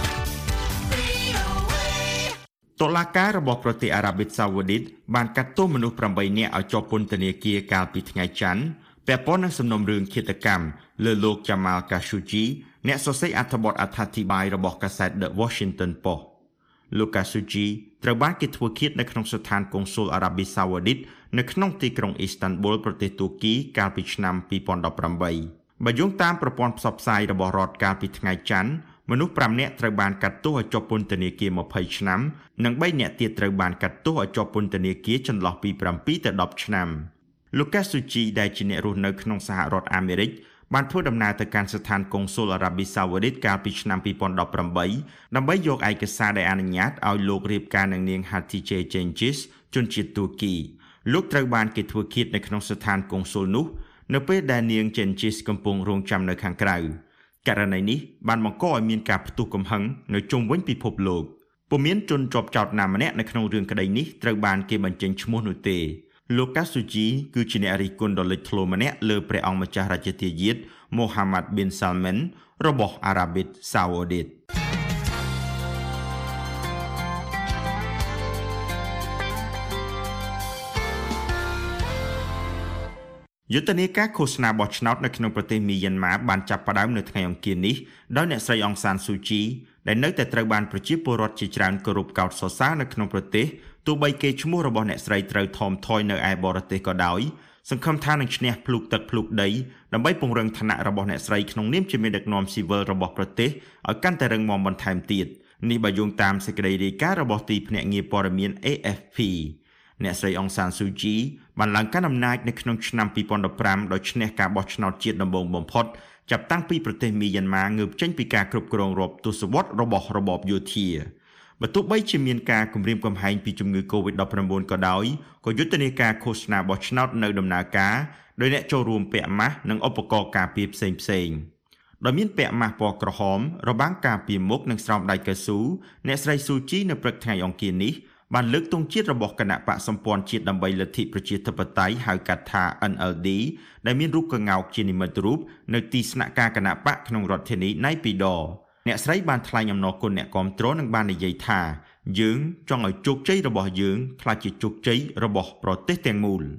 VOA. តុលាការរបស់ប្រទេសអារ៉ាប៊ីសាអូឌីតបានកាត់ទោសមនុស្ស8នាក់ឲ្យជាប់ពន្ធនាគារកាលពីថ្ងៃច័ន្ទពាក់ព័ន្ធនឹងសំណុំរឿងឃាតកម្មលើលោក Jamal Khashoggi អ្នកសរសេរអត្ថបទអត្ថាធិប្បាយរបស់កាសែត The Washington Post លោក Khashoggi ត្រូវបានគេធ្វើឃាតនៅក្នុងស្ថានកុងស៊ុលអារ៉ាប៊ីសាអូឌីតនៅក្នុងទីក្រុងអ៊ីស្តាន់ប៊ុលប្រទេសទួរគីកាលពីឆ្នាំ2018 បើយោងតាមប្រព័ន្ធផ្សព្វផ្សាយរបស់រដ្ឋកាលពីថ្ងៃច័ន្ទមនុស្ស5នាក់ត្រូវបានកាត់ទោសឲ្យជាប់ពន្ធនាគារ20ឆ្នាំនិង3នាក់ទៀតត្រូវបានកាត់ទោសឲ្យជាប់ពន្ធនាគារចន្លោះពី7ទៅ10ឆ្នាំលោក Khashoggi ដែលជាអ្នករស់នៅក្នុងសហរដ្ឋអាមេរិកបានធ្វើដំណើរទៅកាន់ស្ថានកុងស៊ុលអារ៉ាប៊ីសាអូឌីតកាលពីឆ្នាំ2018ដើម្បីយកឯកសារដែលអនុញ្ញាតឲ្យលោករៀបការនឹងនាង Hatice Cengiz ជនជាតិទួរគីលោកត្រូវបានគេធ្វើឃាតនៅក្នុងស្ថានកុងស៊ុលនោះនៅពេលដែលនាង Cengiz កំពុងរងចាំនៅខាងក្រៅករណីនេះបានបង្កឲ្យមានការផ្ទុះកំហឹងនៅជុំវិញពិភពលោកពុំមានជនជាប់ចោទណាម្នាក់នៅក្នុងរឿងក្តីនេះត្រូវបានគេបញ្ចេញឈ្មោះនោះទេលោក Khashoggi គឺជាអ្នករិះគន់ដ៏លេចធ្លោម្នាក់លើព្រះអង្គម្ចាស់រាជធាយាទ Mohammed bin Salman របស់អារ៉ាប៊ីសាអូឌីតយុទ្ធនាការឃោសនាបោះឆ្នោតនៅក្នុងប្រទេសមីយ៉ាន់ម៉ាបានចាប់ផ្ដើមនៅថ្ងៃអង្គារនេះដោយអ្នកស្រីអង្សានស៊ូជីដែលនៅតែត្រូវបានប្រជាពលរដ្ឋជាច្រើនគោរពកោតសរសើរនៅក្នុងប្រទេសទោះបីគេឈ្មោះរបស់អ្នកស្រីត្រូវថមថយនៅឯបរទេសក៏ដោយសង្ឃឹមថានឹងឈ្នះភ្លុកទឹកភ្លុកដីដើម្បីពង្រឹងឋានៈរបស់អ្នកស្រីក្នុងនាមជាមេដឹកនាំស៊ីវិលរបស់ប្រទេសឲ្យកាន់តែរឹងមាំបន្ថែមទៀតនេះបើយោងតាមសេចក្តីរាយការណ៍របស់ទីភ្នាក់ងារព័ត៌មាន AFP អ្នកស្រីអង្សានស៊ូជីបានឡើងកាន់អំណាចនៅក្នុងឆ្នាំ2015ដោយឈ្នះការបោះឆ្នោតជាតិដំបូងបំផុតចាប់តាំងពីប្រទេសមីយ៉ាន់ម៉ាងើបចេញពីការគ្រប់គ្រងរាប់ទសវត្សរ៍របស់របបយោធាបើទោះបីជាមានការគំរាមកំហែងពីជំងឺ COVID-19 ក៏ដោយក៏យុទ្ធនាការឃោសនាបោះឆ្នោតនៅដំណើរការដោយអ្នកចូលរួមពាក់ម៉ាស់និងឧបករណ៍ការពារផ្សេងៗដោយមានពាក់ម៉ាស់ពណ៌ក្រហមរបាំងការពារមុខនិងស្រោមដៃកៅស៊ូអ្នកស្រីស៊ូជីនៅព្រឹកថ្ងៃអង្គារនេះបានលើកទង់ជាតិរបស់គណៈបកសម្ព័ន្ធជាតិដើម្បីលទ្ធិប្រជាធិបតេយ្យហៅកាត់ថា NLD ដែលមានរូបក្ងោកជានិមិត្តរូបនៅទីស្នាក់ការគណៈបកក្នុងរដ្ឋធានីណៃពីដអ្នកស្រីបានថ្លែងអំណរគុណអ្នកគាំទ្រនិងបាននិយាយថាយើងចង់ឲ្យជោគជ័យរបស់យើងក្លាយជាជោគជ័យរបស់ប្រទេសទាំងមូល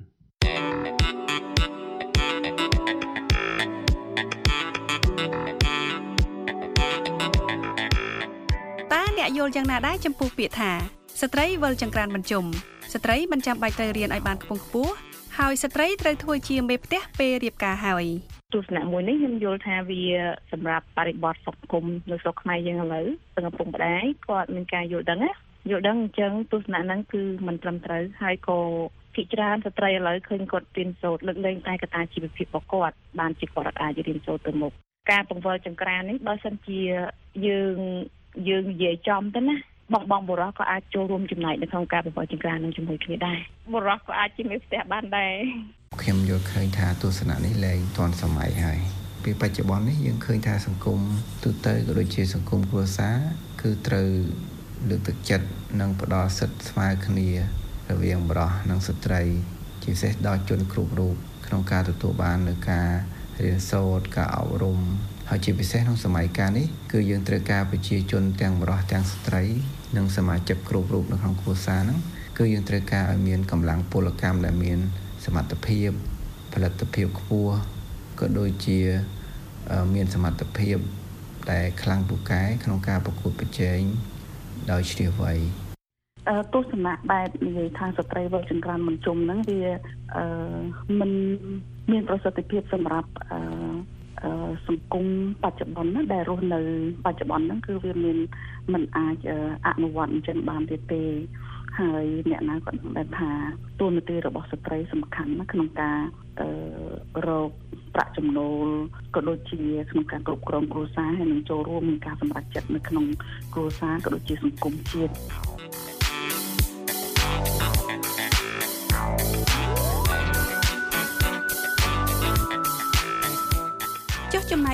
តើអ្នកយល់យ៉ាងណាដែរចំពោះពាក្យថាស្ត្រីវិលចង្ក្រានបញ្ជុំស្ត្រីមិនចាំបាច់ទៅរៀនឲ្យបានខ្ពង់ខ្ពស់ហើយស្ត្រីត្រូវធ្វើជាមេផ្ទះពេលរៀបការហើយទស្សនៈមួយនេះខ្ញុំយល់ថាវាសម្រាប់បរិបទសង្គមនៅស្រុកខ្មែរយើងឥឡូវទាំងឪពុកម្ដាយគាត់មានការយល់ដឹងអញ្ចឹងទស្សនៈហ្នឹងគឺមិនត្រឹមត្រូវហើយក៏ភាគច្រើនស្ត្រីឥឡូវឃើញគាត់រៀនសូត្រលើកលែងតែកត្តាជីវភាពរបស់គាត់បានជាគាត់អាចរៀនសូត្រទៅមុខការបង្វិលចង្ក្រាននេះបើសិនជាយើងនិយាយចំទៅណាបងបុរសក៏អាចចូលរួមចំណែកនៅក្នុងការបង្វិលចង្ក្រាននឹងជាមួយគ្នាដែរបុរសក៏អាចជាមេផ្ទះបានដែរខ្ញុំយល់ឃើញថាទស្សនៈនេះលែងទាន់សម័យហើយពេលបច្ចុប្បន្ននេះយើងឃើញថាសង្គមទូទៅក៏ដូចជាសង្គមគ្រួសារគឺត្រូវលើកទឹកចិត្តនិងផ្ដល់សិទ្ធិស្មើគ្នារវាងបុរសនិងស្ត្រីជាពិសេសដល់ជនគ្រប់រូបក្នុងការទទួលបាននូវការរៀនសូត្រការអប់រំហើយជាពិសេសក្នុងសម័យកាលនេះគឺយើងត្រូវការប្រជាជនទាំងបុរសទាំងស្ត្រីនិងសមាជិកគ្រប់រូបនៅក្នុងគ្រួសារហ្នឹងគឺយើងត្រូវការឲ្យមានកម្លាំងពលកម្មដែលមានសមត្ថភាពផលិតភាពខ្ពស់ក៏ដូចជាមានសមត្ថភាពដែលខ្លាំងពូកែក្នុងការប្រកួតប្រជែងដោយជ្រាលវៃទស្សនៈបែបនិយាយថាស្ត្រីវិលចង្ក្រានមិនជុំហ្នឹងវាមិនមានប្រសិទ្ធភាពសម្រាប់សង្គមបច្ចុប្បន្នណាដែលរស់នៅបច្ចុប្បន្នហ្នឹងគឺវាមានមិនអាចអនុវត្តអញ្ចឹងបានទៀតទេហើយអ្នកណាក៏ដឹងដែរថាតួនាទីរបស់ស្ត្រីសំខាន់ណាក្នុងការរកប្រាក់ចំណូលក៏ដូចជាក្នុងការគ្រប់គ្រងគ្រួសារហើយនឹងចូលរួមក្នុងការសម្រេចចិត្តនៅក្នុងគ្រួសារក៏ដូចជាសង្គមជាតិ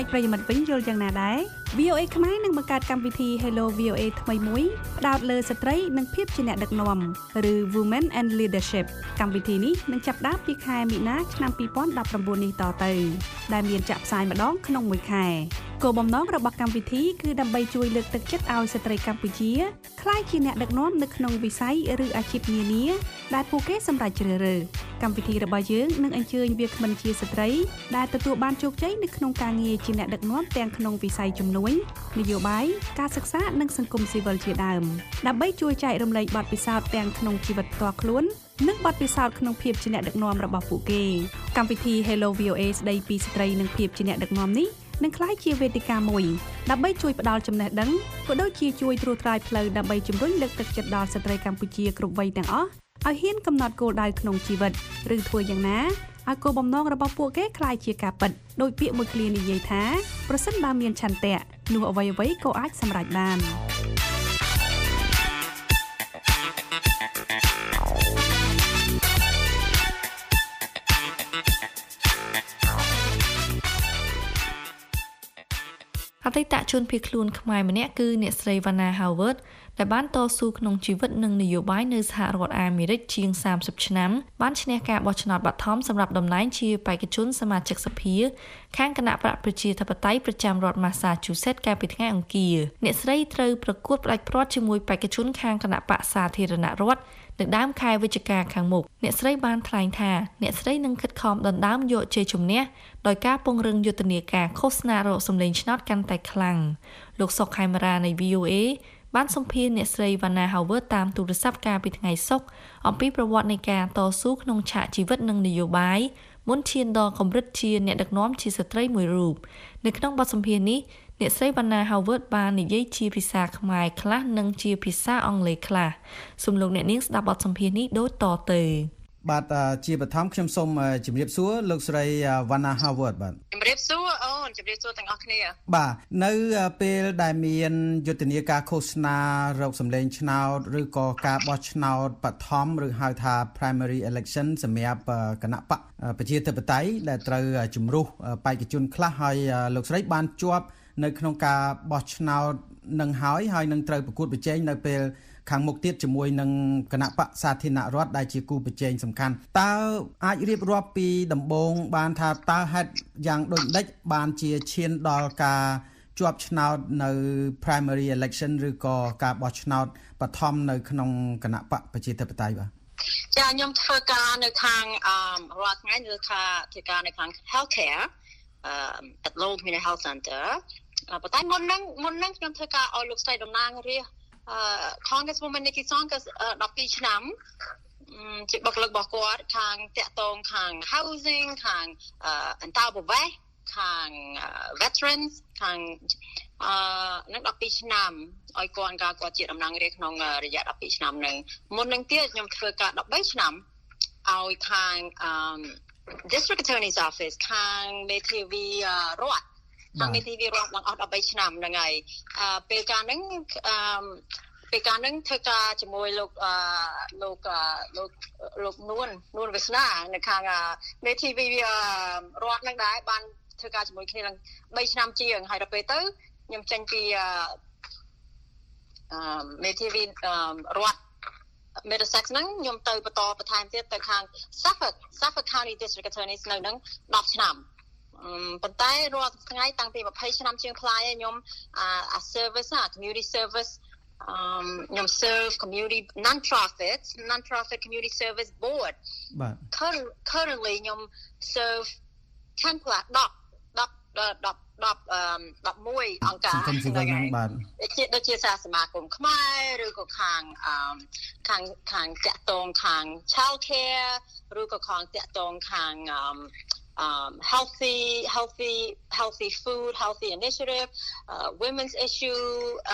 ចប្រិយមិត្តវិញយល់យ៉ាងណាដែរ VOA ខ្មែរនឹងបង្កើតកម្មវិធី Hello VOA ថ្មីមួយផ្ដោតលើស្ត្រីនិងភាពជាអ្នកដឹកនាំឬ Women and Leadership កម្មវិធីនេះនឹងចាប់ផ្ដើមពីខែមីនាឆ្នាំ2019នេះតទៅដែលមានចាក់ផ្សាយម្ដងក្នុងមួយខែគោលបំណងរបស់កម្មវិធីគឺដើម្បីជួយលើកទឹកចិត្តឲ្យស្ត្រីកម្ពុជាក្លាយជាអ្នកដឹកនាំនៅក្នុងវិស័យឬអាជីពនានាដែលពួកគេសម្រេចជ្រើសរើសកម្មវិធីរបស់យើងនឹងអញ្ជើញវាគ្មិនជាស្ត្រីដែលទទួលបានជោគជ័យនៅក្នុងការងារជាអ្នកដឹកនាំទាំងក្នុងវិស័យជំនួញនយោបាយការសិក្សានិងសង្គមស៊ីវិលជាដើមដើម្បីជួយចែករំលែកបទពិសោធន៍ទាំងក្នុងជីវិតផ្ទាល់ខ្លួននិងបទពិសោធន៍ក្នុងភាពជាអ្នកដឹកនាំរបស់ពួកគេកម្មវិធី Hello VOA ស្ដីពីស្ត្រីនិងភាពជាអ្នកដឹកនាំនេះនឹងក្លាយជាវេទិកាមួយដើម្បីជួយផ្ដល់ចំណេះដឹងក៏ដូចជាជួយត្រួសត្រាយផ្លូវដើម្បីជំរុញលើកទឹកចិត្តដល់ស្ត្រីកម្ពុជាគ្រប់វ័យទាំងអស់ឲ្យហ៊ានកំណត់គោលដៅក្នុងជីវិតឬធ្វើយ៉ាងណាឲ្យគោលបំណងរបស់ពួកគេក្លាយជាការពិតដោយពាក្យមួយឃ្លានិយាយថាប្រសិនបើមានឆន្ទៈនោះអ្វីៗក៏អាចសម្រេចបានអតីតជនភៀសខ្លួនខ្មែរម្នាក់គឺអ្នកស្រី Vanna Howard ដែលបានតស៊ូក្នុងជីវិតនិងនយោបាយនៅសហរដ្ឋអាមេរិកជាង30ឆ្នាំបានឈ្នះការបោះឆ្នោតបឋមសម្រាប់តំណែងជាបេក្ខជនសមាជិកសភាខាងគណៈបកប្រជាធិបតេយ្យប្រចាំរដ្ឋ Massachusetts កាលពីថ្ងៃអង្គារអ្នកស្រីត្រូវប្រកួតផ្ដាច់ព្រាត់ជាមួយបេក្ខជនខាងគណៈបកសាធារណរដ្ឋនៅដើមខែវិច្ឆិកាខាងមុខអ្នកស្រីបានថ្លែងថាអ្នកស្រីនឹងខិតខំដណ្ដើមយកជ័យជំនះដោយការពង្រឹងយុទ្ធនាការឃោសនារកសម្លេងឆ្នោតកាន់តែខ្លាំងលោកសុកខេមរានៃ VOA បានសម្ភាសន៍អ្នកស្រី Vanna Howard តាមទូរស័ព្ទកាលពីថ្ងៃសុក្រអំពីប្រវត្តិនៃការតស៊ូក្នុងឆាកជីវិតនិងនយោបាយមុនឈានដល់កម្រិតជាអ្នកដឹកនាំជាស្ត្រីមួយរូបនៅក្នុងបទសម្ភាសន៍នេះអ្នកស្រី Vanna Howard បាននិយាយជាភាសាខ្មែរខ្លះនិងជាភាសាអង់គ្លេសខ្លះសូមលោកអ្នកនាងស្ដាប់បទសម្ភាសន៍នេះដូចតទៅបាទជាបឋមខ្ញុំសូមជម្រាបសួរលោកស្រី Vanna Howard បាទជម្រាបសួរអូនជម្រាបសួរទាំងអស់គ្នាបាទនៅពេលដែលមានយុទ្ធនាការឃោសនារកសម្លេងឆ្នោតឬក៏ការបោះឆ្នោតបឋមឬហៅថា primary election សម្រាប់គណៈបកប្រជាធិបតេយ្យដែលត្រូវជំរុះបេក្ខជនខ្លះហើយលោកស្រីបានជាប់នៅក្នុងការបោះឆ្នោតនឹងហើយនឹងត្រូវប្រកួតប្រជែងនៅពេលខាងមុខទៀតជាមួយនឹងគណៈបកសាធារណរដ្ឋដែលជាគូប្រជែងសំខាន់តើអាចរៀបរាប់ពីដំបូងបានថាតើហេតុយ៉ាងដូចម្ដេចបានជាឈានដល់ការជាប់ឆ្នោតនៅ primary election ឬក៏ការបោះឆ្នោតបឋមនៅក្នុងគណៈបកប្រជាធិបតេយ្យបាទចាខ្ញុំធ្វើការនៅខាងរាល់ថ្ងៃនៅធ្វើការនៅខាង healthcare at Lowell Community Health Center ប៉ុន្តែមុនហ្នឹងខ្ញុំធ្វើការឲ្យលោកស្រីតំណាងរាស្ត្រCongresswoman Nikki Saunders 12ឆ្នាំជាបុគ្គលិករបស់គាត់ខាងតាក់ទងខាង housing ខាងអន្តរប្រវេសន៍ខាង veterans ខាងនឹង12ឆ្នាំឲ្យគាត់ជាតំណាងរាស្ត្រក្នុងរយៈ12ឆ្នាំហ្នឹងមុននឹងទៀតខ្ញុំធ្វើការ13ឆ្នាំឲ្យខាងDistrict Attorney's Office ខាងមេធាវីរដ្ឋខាងមេធាវីរដ្ឋឡើងអស់13ឆ្នាំហ្នឹងហើយពេលការហ្នឹងធ្វើការជាមួយលោកនួនវាសនានៅខាងមេធាវីរដ្ឋហ្នឹងដែរបានធ្វើការជាមួយគ្នាឡើង3ឆ្នាំជាងហើយដល់ពេលទៅខ្ញុំចេញពីមេធាវីរដ្ឋMiddlesex ហ្នឹងខ្ញុំទៅបន្តបន្ថែមទៀតទៅខាង Suffolk County District Attorneys នៅហ្នឹង10ឆ្នាំប៉ុន្តែរាល់ថ្ងៃតាំងពី20ឆ្នាំជាងផ្លាយខ្ញុំservice community service ខ្ញុំ serve community non-profit community service board បាទ currently ខ្ញុំ serve 10 plus 11អង្គការដូចជាសាសមាគមខ្មែរឬក៏ខាងតាក់ទងខាង child care ឬក៏ខាងតាក់ទងខាងhealthy food, healthy initiative, women's issue,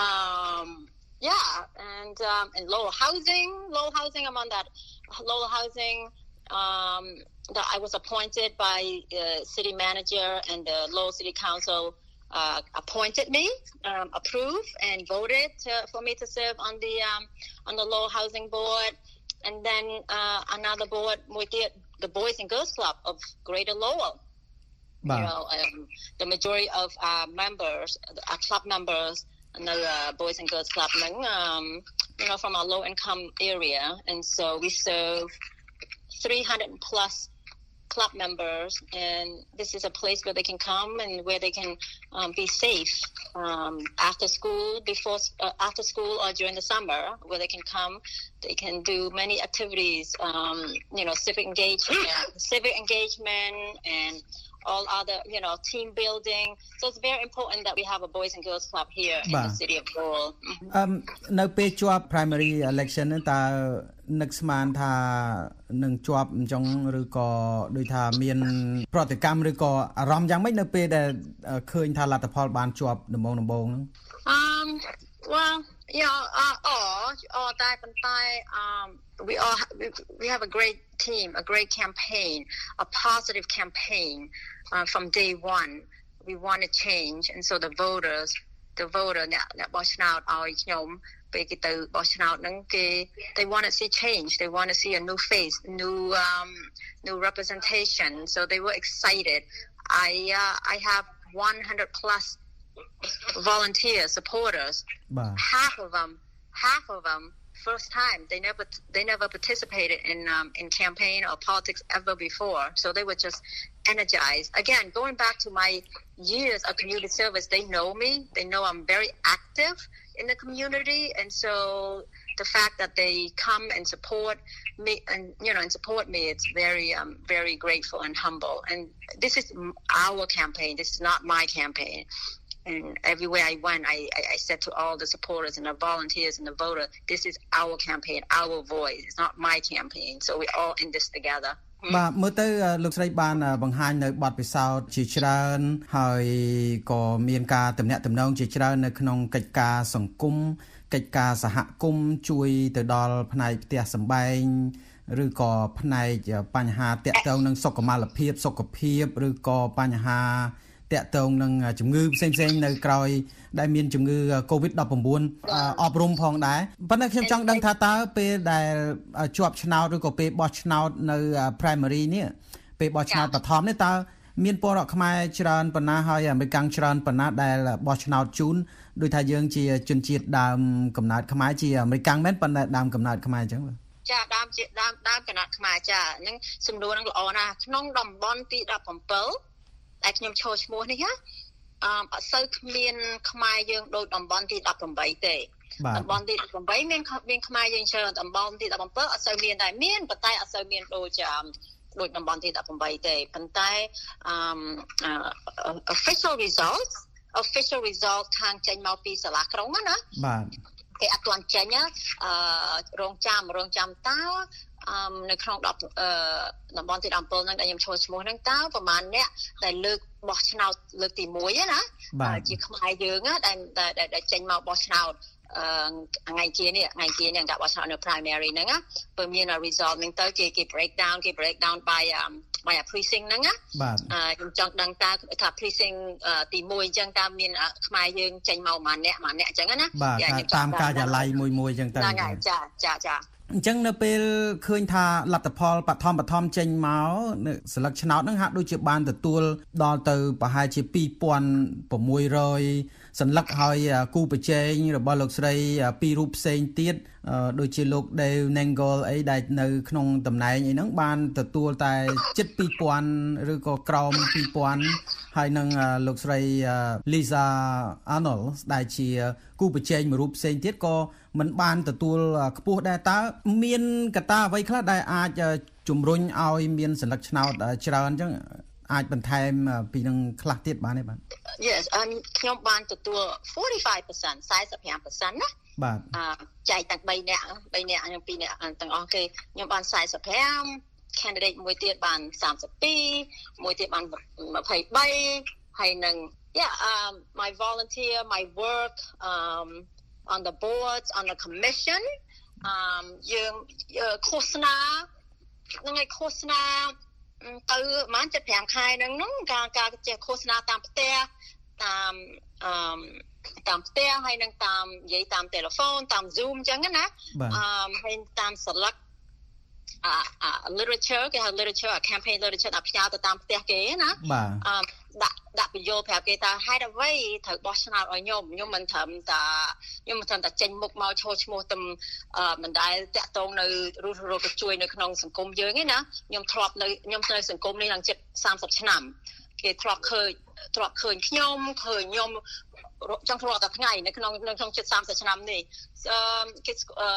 and low housing. I'm on that low housing. That I was appointed by the city manager and the Lowell City Council appointed me, approved and voted for me to serve on the Lowell Housing Board, and then another board with the Boys and Girls Club of Greater Lowell. the majority of our members, our club members, boys and girls club, from a low income area, and so we serve 300 plus club members, and this is a place where they can come and where they can be safe after school, after school or during the summer, where they can come. They can do many activities, civic engagement and all other, team building. So it's very important that we have a boys and girls club here in the city of Lowell. នៅពេលជាប់ primary election ហ្នឹងតើនឹកស្មានថានឹងជាប់អញ្ចឹងឬក៏ដូចថាមានប្រតិកម្មឬក៏អារម្មណ៍យ៉ាងម៉េចនៅពេលដែលឃើញថាលទ្ធផលបានជាប់ដំបូងហ្នឹង Well, we have a great team, a great campaign, a positive campaign from day one. We want to change, and so the voter អ្នកបោះឆ្នោតឲ្យខ្ញុំពេលគេទៅបោះឆ្នោតហ្នឹងគេ they want to see change, they want to see a new face, new representation, so they were excited. I have 100 plus volunteer supporters. Half of them first time, they never participated in campaign or politics ever before, so they were just energized. Again, going back to my years of community service, they know me, they know I'm very active in the community, and so the fact that they come and support me it's very very grateful and humble. And this is our campaign, this is not my campaign. And everywhere I went, I said to all the supporters and the volunteers and the voters, this is our campaign, our voice. It's not my campaign. So we're all in this together. បាទមើលទៅលោកស្រីបានបង្ហាញនៅបទពិសោធន៍ជាច្រើនហើយក៏មានការទំនាក់ទំនងជាច្រើននៅក្នុងកិច្ចការសង្គមកិច្ចការសហគមន៍ជួយទៅដល់ផ្នែកផ្ទះសម្បែងឬក៏ផ្នែកបញ្ហាតាក់ទងនឹងសុខុមាលភាពសុខភាពឬក៏បញ្ហាតាក់ទងនឹងជំងឺផ្សេងៗនៅក្រោយដែលមានជំងឺ COVID-19 អប់រំផងដែរប៉ុន្តែខ្ញុំចង់ដឹងថាតើពេលដែលជាប់ឆ្នោតឬក៏ពេលបោះឆ្នោតនៅ primary នេះពេលបោះឆ្នោតបឋមនេះតើមានពលរដ្ឋខ្មែរច្រើនប៉ុណ្ណាហើយអាមេរិកច្រើនប៉ុណ្ណាដែលបោះឆ្នោតជូនដោយថាយើងជាជនជាតិដើមកំណើតខ្មែរជាអាមេរិកមែនប៉ុន្តែដើមកំណើតខ្មែរអញ្ចឹងចាដើមកំណើតខ្មែរចាហ្នឹងសំណួរហ្នឹងល្អណាស់ក្នុងតំបន់ទី17តែខ្ញុំចូលឈ្មោះនេះអត់សូវមានខ្មែរយើងដូចតំបន់ទី18ទេតំបន់ទី18មានខ្មែរយើងច្រើនតំបន់ទី17អត់សូវមានដែរមានប៉ុន្តែអត់សូវមានដូចតំបន់ទី18ទេប៉ុន្តែ official result ខាងចេញមកពីសាលាក្រុងណាបាទគេអត់ទាន់ចេញរងចាំតើនៅក្នុងតំបន់ទី17ហ្នឹងដែលខ្ញុំចូលឈ្មោះហ្នឹងតើប្រហែលអ្នកដែលលើកបោះឆ្នោតលើកទី1ណាជាខ្មែរយើងដែលចេញមកបោះឆ្នោតថ្ងៃគៀនេះការបោះឆ្នោតនៅ primary ហ្នឹងបើមាន result ហ្នឹងទៅគេ break down by a precinct ហ្នឹងខ្ញុំចង់ដឹងតើថា precinct ទី1អញ្ចឹងតើមានខ្មែរយើងចេញមកម្នាក់អញ្ចឹងណាតាមការិយាល័យមួយអញ្ចឹងទៅចាអញ្ចឹងនៅពេលឃើញថាលទ្ធផលបឋមចេញមកស្លឹកឆ្នោតហ្នឹងហាក់ដូចជាបានទទួលដល់ទៅប្រហែលជា 2600 សន្លឹកហើយគូប្រជែងរបស់លោកស្រីពីររូបផ្សេងទៀតដូចជាលោក Dave Nangle អីដែលនៅក្នុងតំណែងអីហ្នឹងបានទទួលតែជិត 2000 ឬក៏ក្រោម 2000 ហើយនឹងលោកស្រី Lisa Arnold ដែលជាគូប្រជែងមួយរូបផ្សេងទៀតក៏មិនបានទទួលខ្ពស់ដែរតើមានកត្តាអ្វីខ្លះដែលអាចជំរុញឲ្យមានសន្លឹកឆ្នោតច្រើនអញ្ចឹងអាចបន្ថែមពីនឹងខ្លះទៀតបានទេបាទ Yes ខ្ញុំបានទទួល 45% 45% ណាបាទចែកទាំង3នាក់ខ្ញុំ2នាក់ទាំងអស់គេខ្ញុំបាន45 candidate មួយទៀតបាន32មួយទៀតបាន23ហើយនឹងmy volunteer my work on the boards on the commission យើងឃោសនានឹងឲ្យឃោសនាទៅប្រហែល75ខែហ្នឹងការចេះឃោសនាតាមផ្ទះតាមផ្ទះហើយនឹងតាមនិយាយតាមទូរស័ព្ទតាម Zoom អញ្ចឹងណាហើយតាមស្លឹក literature គេហៅ literature campaign literature ដាក់ផ្ញើទៅតាមផ្ទះគេណាដាក់បញ្យល់ប្រាប់គេថាហេតុអ្វីត្រូវបោះឆ្នោតឲ្យខ្ញុំមិនត្រឹមតែចេញមុខមកឈរឈ្មោះទៅមិនដែលតាក់ទងនៅរស់រកជួយនៅក្នុងសង្គមយើងទេណាខ្ញុំធ្លាប់នៅសង្គមនេះឡើងជិត30ឆ្នាំគេធ្លាប់ឃើញខ្ញុំចង់ធ្លាប់តែថ្ងៃនៅក្នុងជិត30ឆ្នាំនេះគេ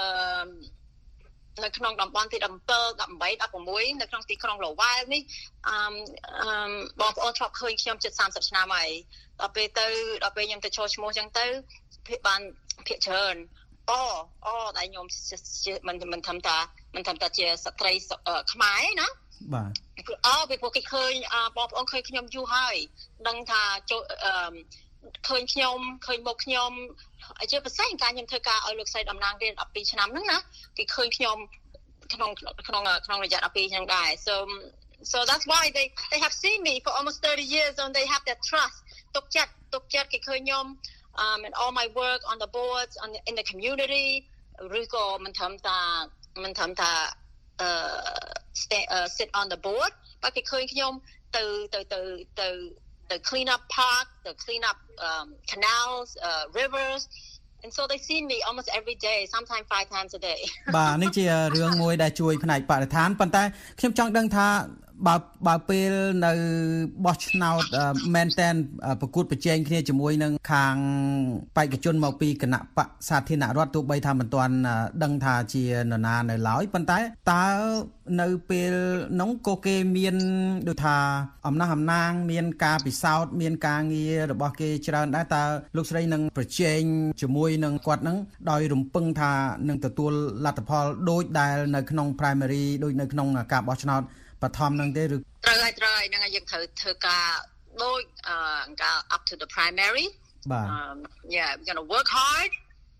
នៅក្នុងតំបន់ទី17 18 16នៅក្នុងទីក្រុង Lowell នេះបងប្អូនធ្លាប់ឃើញខ្ញុំជិត30ឆ្នាំហើយដល់ពេលខ្ញុំទៅចូលឈ្មោះចឹងទៅបានភាគច្រើនតែខ្ញុំមិនធម្មតាជាស្ត្រីខ្មែរណាបាទពីព្រោះគេឃើញបងប្អូនឃើញខ្ញុំយូរហើយដឹងថាឃើញមុខខ្ញុំជាពិសេសការខ្ញុំធ្វើការឲ្យលោកស្រីតំណាងរៀន12ឆ្នាំហ្នឹងណាគេឃើញខ្ញុំក្នុងរយៈ12ឆ្នាំដែរ so that's why they have seen me for almost 30 years and they have that trust ទុកចិត្តគេឃើញខ្ញុំand all my work on the boards in the community ឬក៏មិនធម្មតាsit on the board បើគេឃើញខ្ញុំទៅclean up park, to clean up canals, rivers, and so they see me almost every day, sometimes 5 times a day. បាទនេះជារឿងមួយដែលជួយផ្នែកបរិស្ថានប៉ុន្តែខ្ញុំចង់ដឹងថាបើពេលនៅបោះឆ្នោតមែនតែនប្រកួតប្រជែងគ្នាជាមួយនឹងខាងបេក្ខជនមកពីគណៈបកសាធារណរដ្ឋទោះបីថាមិនទាន់ដឹងថាជានរណានៅឡើយប៉ុន្តែតើនៅពេលនោះក៏គេមានដូចថាអំណះអំណាងមានការពិសោធន៍មានការងាររបស់គេច្រើនដែរតើលោកស្រីនឹងប្រជែងជាមួយនឹងគាត់នឹងដោយរំពឹងថានឹងទទួលលទ្ធផលដូចដែលនៅក្នុង primary ដូចនៅក្នុងការបោះឆ្នោតបឋមនឹងទេឬត្រូវហើយហ្នឹងហើយយើងត្រូវធ្វើការដូចការ up to the primary បាទ yeah we're going to work hard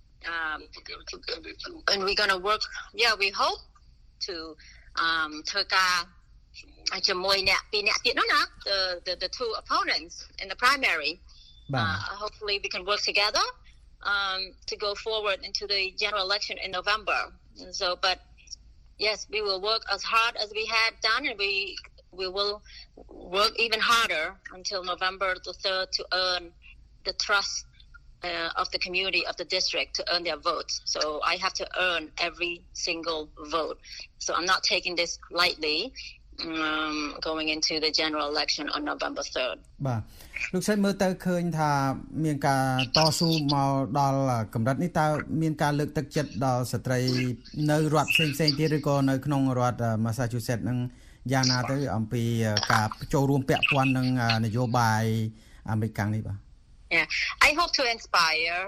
and we're going to work we hope to ធ្វើការជាមួយអ្នកពីរអ្នកទៀតនោះណា the two opponents in the primary hopefully we can work together to go forward into the general election in November so but yes, we will work as hard as we had done, and we will work even harder until November the 3rd to earn the trust of the community of the district to earn their votes. So I have to earn every single vote. So I'm not taking this lightly. Going into the general election on November 3rd. បាទលោកស្រីមើលទៅឃើញថាមានការតស៊ូមកដល់កម្រិតនេះតើមានការលើកទឹកចិត្តដល់ស្ត្រីនៅរដ្ឋផ្សេងៗទៀតឬក៏នៅក្នុងរដ្ឋ Massachusetts នឹងយ៉ាងណាទៅអំពីការចូលរួមពាក់ព័ន្ធនឹងនយោបាយអាមេរិកនេះបាទ Yeah, I hope to inspire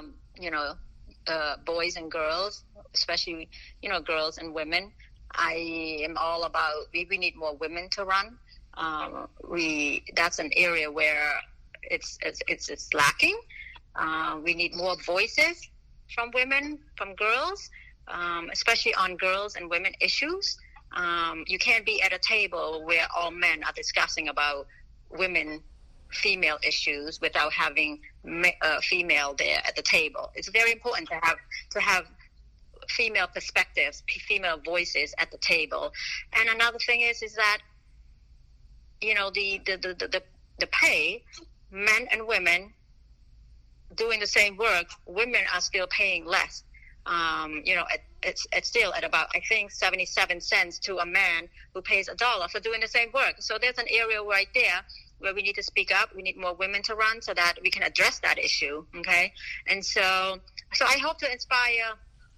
boys and girls, especially girls and women. I am all about we need more women to run. That's an area where it's lacking. We need more voices from women, from girls, especially on girls and women issues. You can't be at a table where all men are discussing about female issues without having female there at the table. It's very important to have female perspectives, female voices at the table. And another thing is that the pay, men and women doing the same work, women are still paying less. It's still at about I think 77 cents to a man who pays $1 for doing the same work. So there's an area right there where we need to speak up. We need more women to run so that we can address that issue. Okay, and so I hope to inspire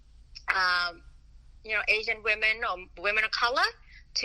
Asian women or women of color to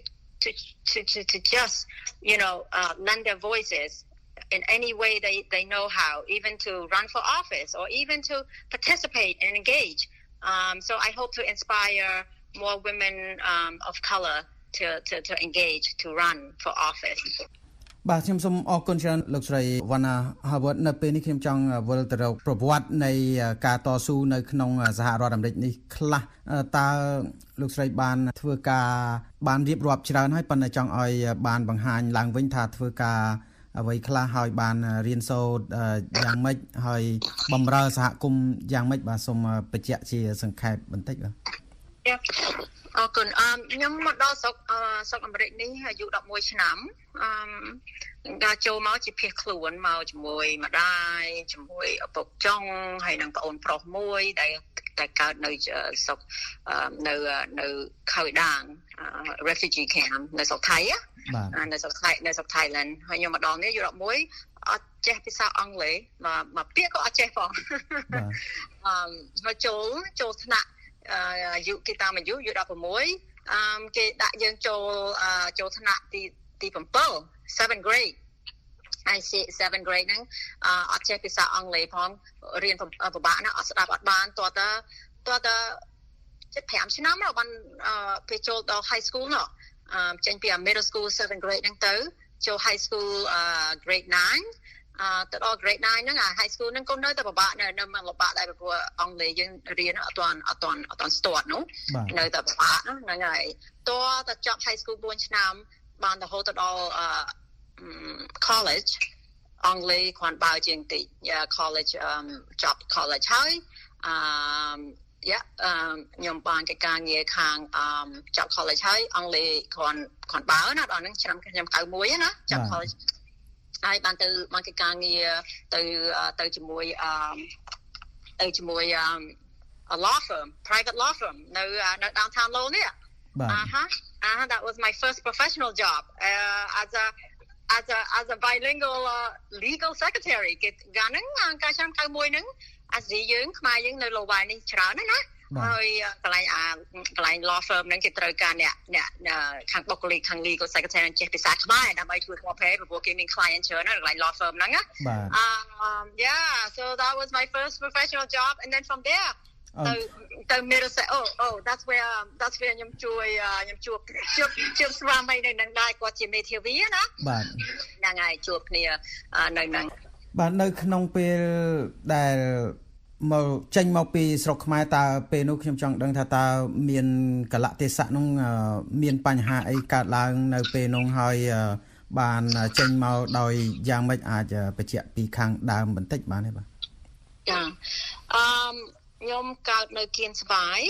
just lend their voices in any way they know how, even to run for office or even to participate and engage. So I hope to inspire more women of color to engage, to run for office. បាទខ្ញុំសូមអរគុណច្រើនលោកស្រីវណ្ណា Harvard នៅពេលនេះខ្ញុំចង់វិលទៅរកប្រវត្តិនៃការតស៊ូនៅក្នុងសហរដ្ឋអាមេរិកនេះខ្លះតើលោកស្រីបានធ្វើការបានរៀបរាប់ច្រើនហើយប៉ុន្តែចង់ឲ្យបានបង្ហាញឡើងវិញថាធ្វើការអ្វីខ្លះហើយបានរៀនសូត្រយ៉ាងម៉េចហើយបម្រើសហគមន៍យ៉ាងម៉េចបាទសូមបញ្ជាក់ជាសង្ខេបបន្តិចបាទអរគុណខ្ញុំមកដល់ស្រុកអាមេរិកនេះអាយុ11ឆ្នាំការចូលមកជាភៀសខ្លួនមកជាមួយម្ដាយជាមួយឪពុកចុងហើយនឹងប្អូនប្រុសមួយដែលកើតនៅស្រុកនៅខៅដាង refugee camp នៅស្រុកថៃនៅស្រុកថៃឡែនហើយខ្ញុំមកដល់នេះអាយុ11អត់ចេះភាសាអង់គ្លេសមកពាក្យក៏អត់ចេះផងមកចូលថ្នាក់អាយុគេតាមអាយុ16គេដាក់យើងចូលថ្នាក់ទី7 7 grade I see 7 grade ហ្នឹងអត់ចេះភាសាអង់គ្លេសផងរៀនពិបាកណាស់អត់ស្ដាប់អត់បានតើ5ឆ្នាំមកបានពេលចូលដល់ high school នោះចេញពី middle school 7 grade ហ្នឹងទៅចូល high school grade 9ទៅដល់ grade 9ហ្នឹងអា high school ហ្នឹងក៏នៅតែពិបាកនៅមកលំបាកដែរព្រោះអង់គ្លេសយើងរៀនអត់ទាន់ start នោះនៅតែពិបាកហ្នឹងហើយតើចប់ high school 4ឆ្នាំបានរហូតដល់college អង់គ្លេសគ្រាន់បើជាងតិច college ចប់ college ហើយខ្ញុំបានកិច្ចការងារខាងចប់ college ហើយអង់គ្លេសគ្រាន់បើណាដល់ហ្នឹងឆ្នាំខ្ញុំ91ណាចប់ college ហើយបានទៅកិច្ចការងារទៅជាមួយ a law firm private law firm នៅ downtown Lowell នេះthat was my first professional job as a bilingual legal secretary គេកាលហ្នឹងកាលឆ្នាំ91ហ្នឹងអាស៊ីយើងខ្មែរយើងនៅ Lowell នេះច្រើនណាស់ហើយកន្លែង law firm ហ្នឹងគេត្រូវការអ្នកខាងបុគ្គលិកខាង legal secretary ចេះភាសាខ្មែរដើម្បីធ្វើថ្មភេទព្រោះគេមាន client ច្រើនណាស់កន្លែង law firm ហ្នឹងណាso that was my first professional job and then from thereទៅ middle say that's where ខ្ញុំជួបស្វាមីនៅនឹងដែរគាត់ជាមេធាវីណាបាទហ្នឹងហើយជួបគ្នានៅនឹងបាទនៅក្នុងពេលដែលមកចេញមកពីស្រុកខ្មែរតើពេលនោះខ្ញុំចង់ដឹងថាតើមានកលៈទេសៈនោះមានបញ្ហាអីកើតឡើងនៅពេលនោះហើយបានចេញមកដោយយ៉ាងម៉េចអាចបញ្ជាក់ពីខាងដើមបន្តិចបានទេបាទចាខ្ញុំកើតនៅគៀនស្វាយ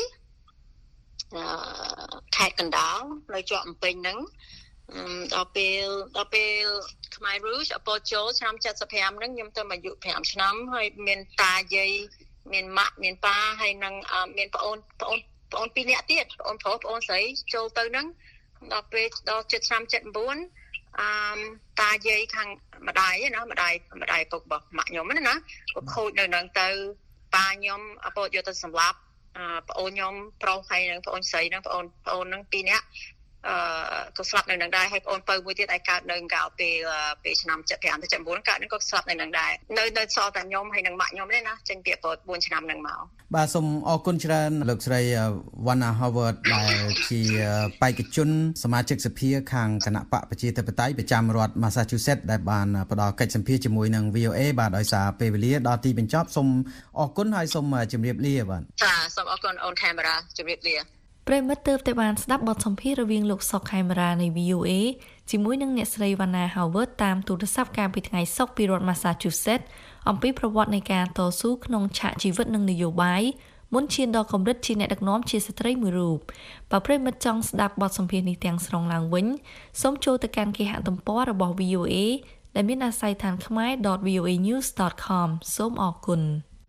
ខេត្តកណ្ដាលនៅជាប់អំពេញហ្នឹងដល់ពេលខ្មែររូសអពតចូលឆ្នាំ75ហ្នឹងខ្ញុំទៅអាយុ5ឆ្នាំហើយមានតាយាយមានម៉ាក់មានប៉ាហើយនឹងមានប្អូន2នាក់ទៀតប្អូនប្រុសប្អូនស្រីចូលទៅហ្នឹងដល់ពេលដល់7ឆ្នាំ74តាយាយខាងម្ដាយណាម្ដាយពុករបស់ម៉ាក់ខ្ញុំណាក៏ខូចនៅហ្នឹងទៅប៉ាខ្ញុំអពតយកទៅសម្លាប់ប្អូនខ្ញុំប្រុសហើយនឹងប្អូនស្រីនឹងប្អូននឹង2នាក់ក៏ស្លាប់នៅនឹងដែរហើយប្អូនពៅមួយទៀតឯកើតនៅកាលពេលឆ្នាំ75ទៅ79កើតនឹងក៏ស្លាប់នៅនឹងដែរនៅសល់តែខ្ញុំហើយនឹងម៉ាក់ខ្ញុំទេណាចេញពីអពត4ឆ្នាំនឹងមកបាទសូមអរគុណច្រើនលោកស្រី Vanna Howard ដែលជាបេក្ខជនសមាជិកសភាខាងគណៈបកប្រជាធិបតេយ្យប្រចាំរដ្ឋ Massachusetts ដែលបានផ្ដល់កិច្ចសម្ភាសជាមួយនឹង VOA បាទដោយសារពេលវេលាដល់ទីបញ្ចប់សូមអរគុណហើយសូមជម្រាបលាបាទចាសូមអរគុណអូនខេមរ៉ាជម្រាបលាប្រិមិត្តទើបតែបានស្ដាប់បទសម្ភាសន៍រវាងលោកសុកខេមរានៃ VOA ជាមួយនឹងអ្នកស្រី Vanna Howard តាមទូរស័ព្ទកាលពីថ្ងៃសុក្រពីរដ្ឋ Massachusetts អំពីប្រវត្តិនៃការតស៊ូក្នុងឆាកជីវិតនិងនយោបាយមុនឈានដល់កម្រិតជាអ្នកដឹកនាំជាស្ត្រីមួយរូបបើប្រិមិត្តចង់ស្ដាប់បទសម្ភាសន៍នេះទាំងស្រុងឡើងវិញសូមចូលទៅកាន់គេហទំព័ររបស់ VOA ដែលមានអាស័យដ្ឋានខ្មែរ .voanews.com សូមអរគុណ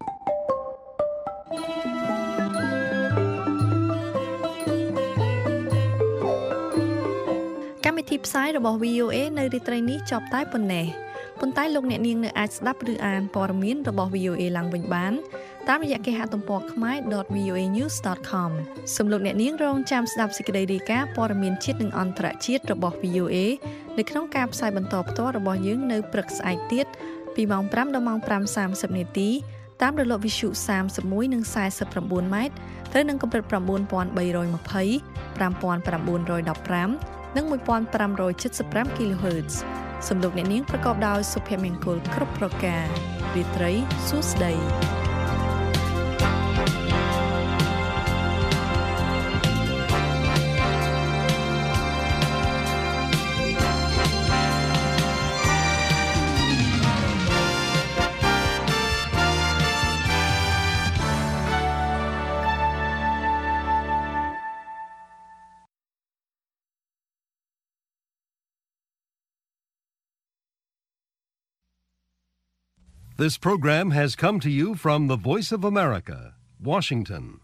កម្មវិធីផ្សាយរបស់ VOA នៅរាត្រីនេះចប់តែប៉ុណ្ណេះប៉ុន្តែលោកអ្នកនាងនៅអាចស្ដាប់ឬអានព័ត៌មានរបស់ VOA ឡើងវិញបានតាមរយៈគេហទំព័រខ្មែរ .voanews.com សូមលោកអ្នកនាងរងចាំស្ដាប់សេចក្តីរាយការណ៍ព័ត៌មានជាតិនិងអន្តរជាតិរបស់ VOA នៅក្នុងការផ្សាយបន្តផ្ទាល់របស់យើងនៅព្រឹកស្អែកទៀតពីម៉ោង 5 ដល់ម៉ោង 5:30 នាទីតាមរលកវិទ្យុ31និង49ម៉ែត្រត្រូវនឹងកម្រិត 9320 5915និង1575 kHz សំឡេងអ្នកនាងប្រកបដោយសុភមង្គលគ្រប់ប្រការរាត្រីសួស្តី This program has come to you from the Voice of America, Washington.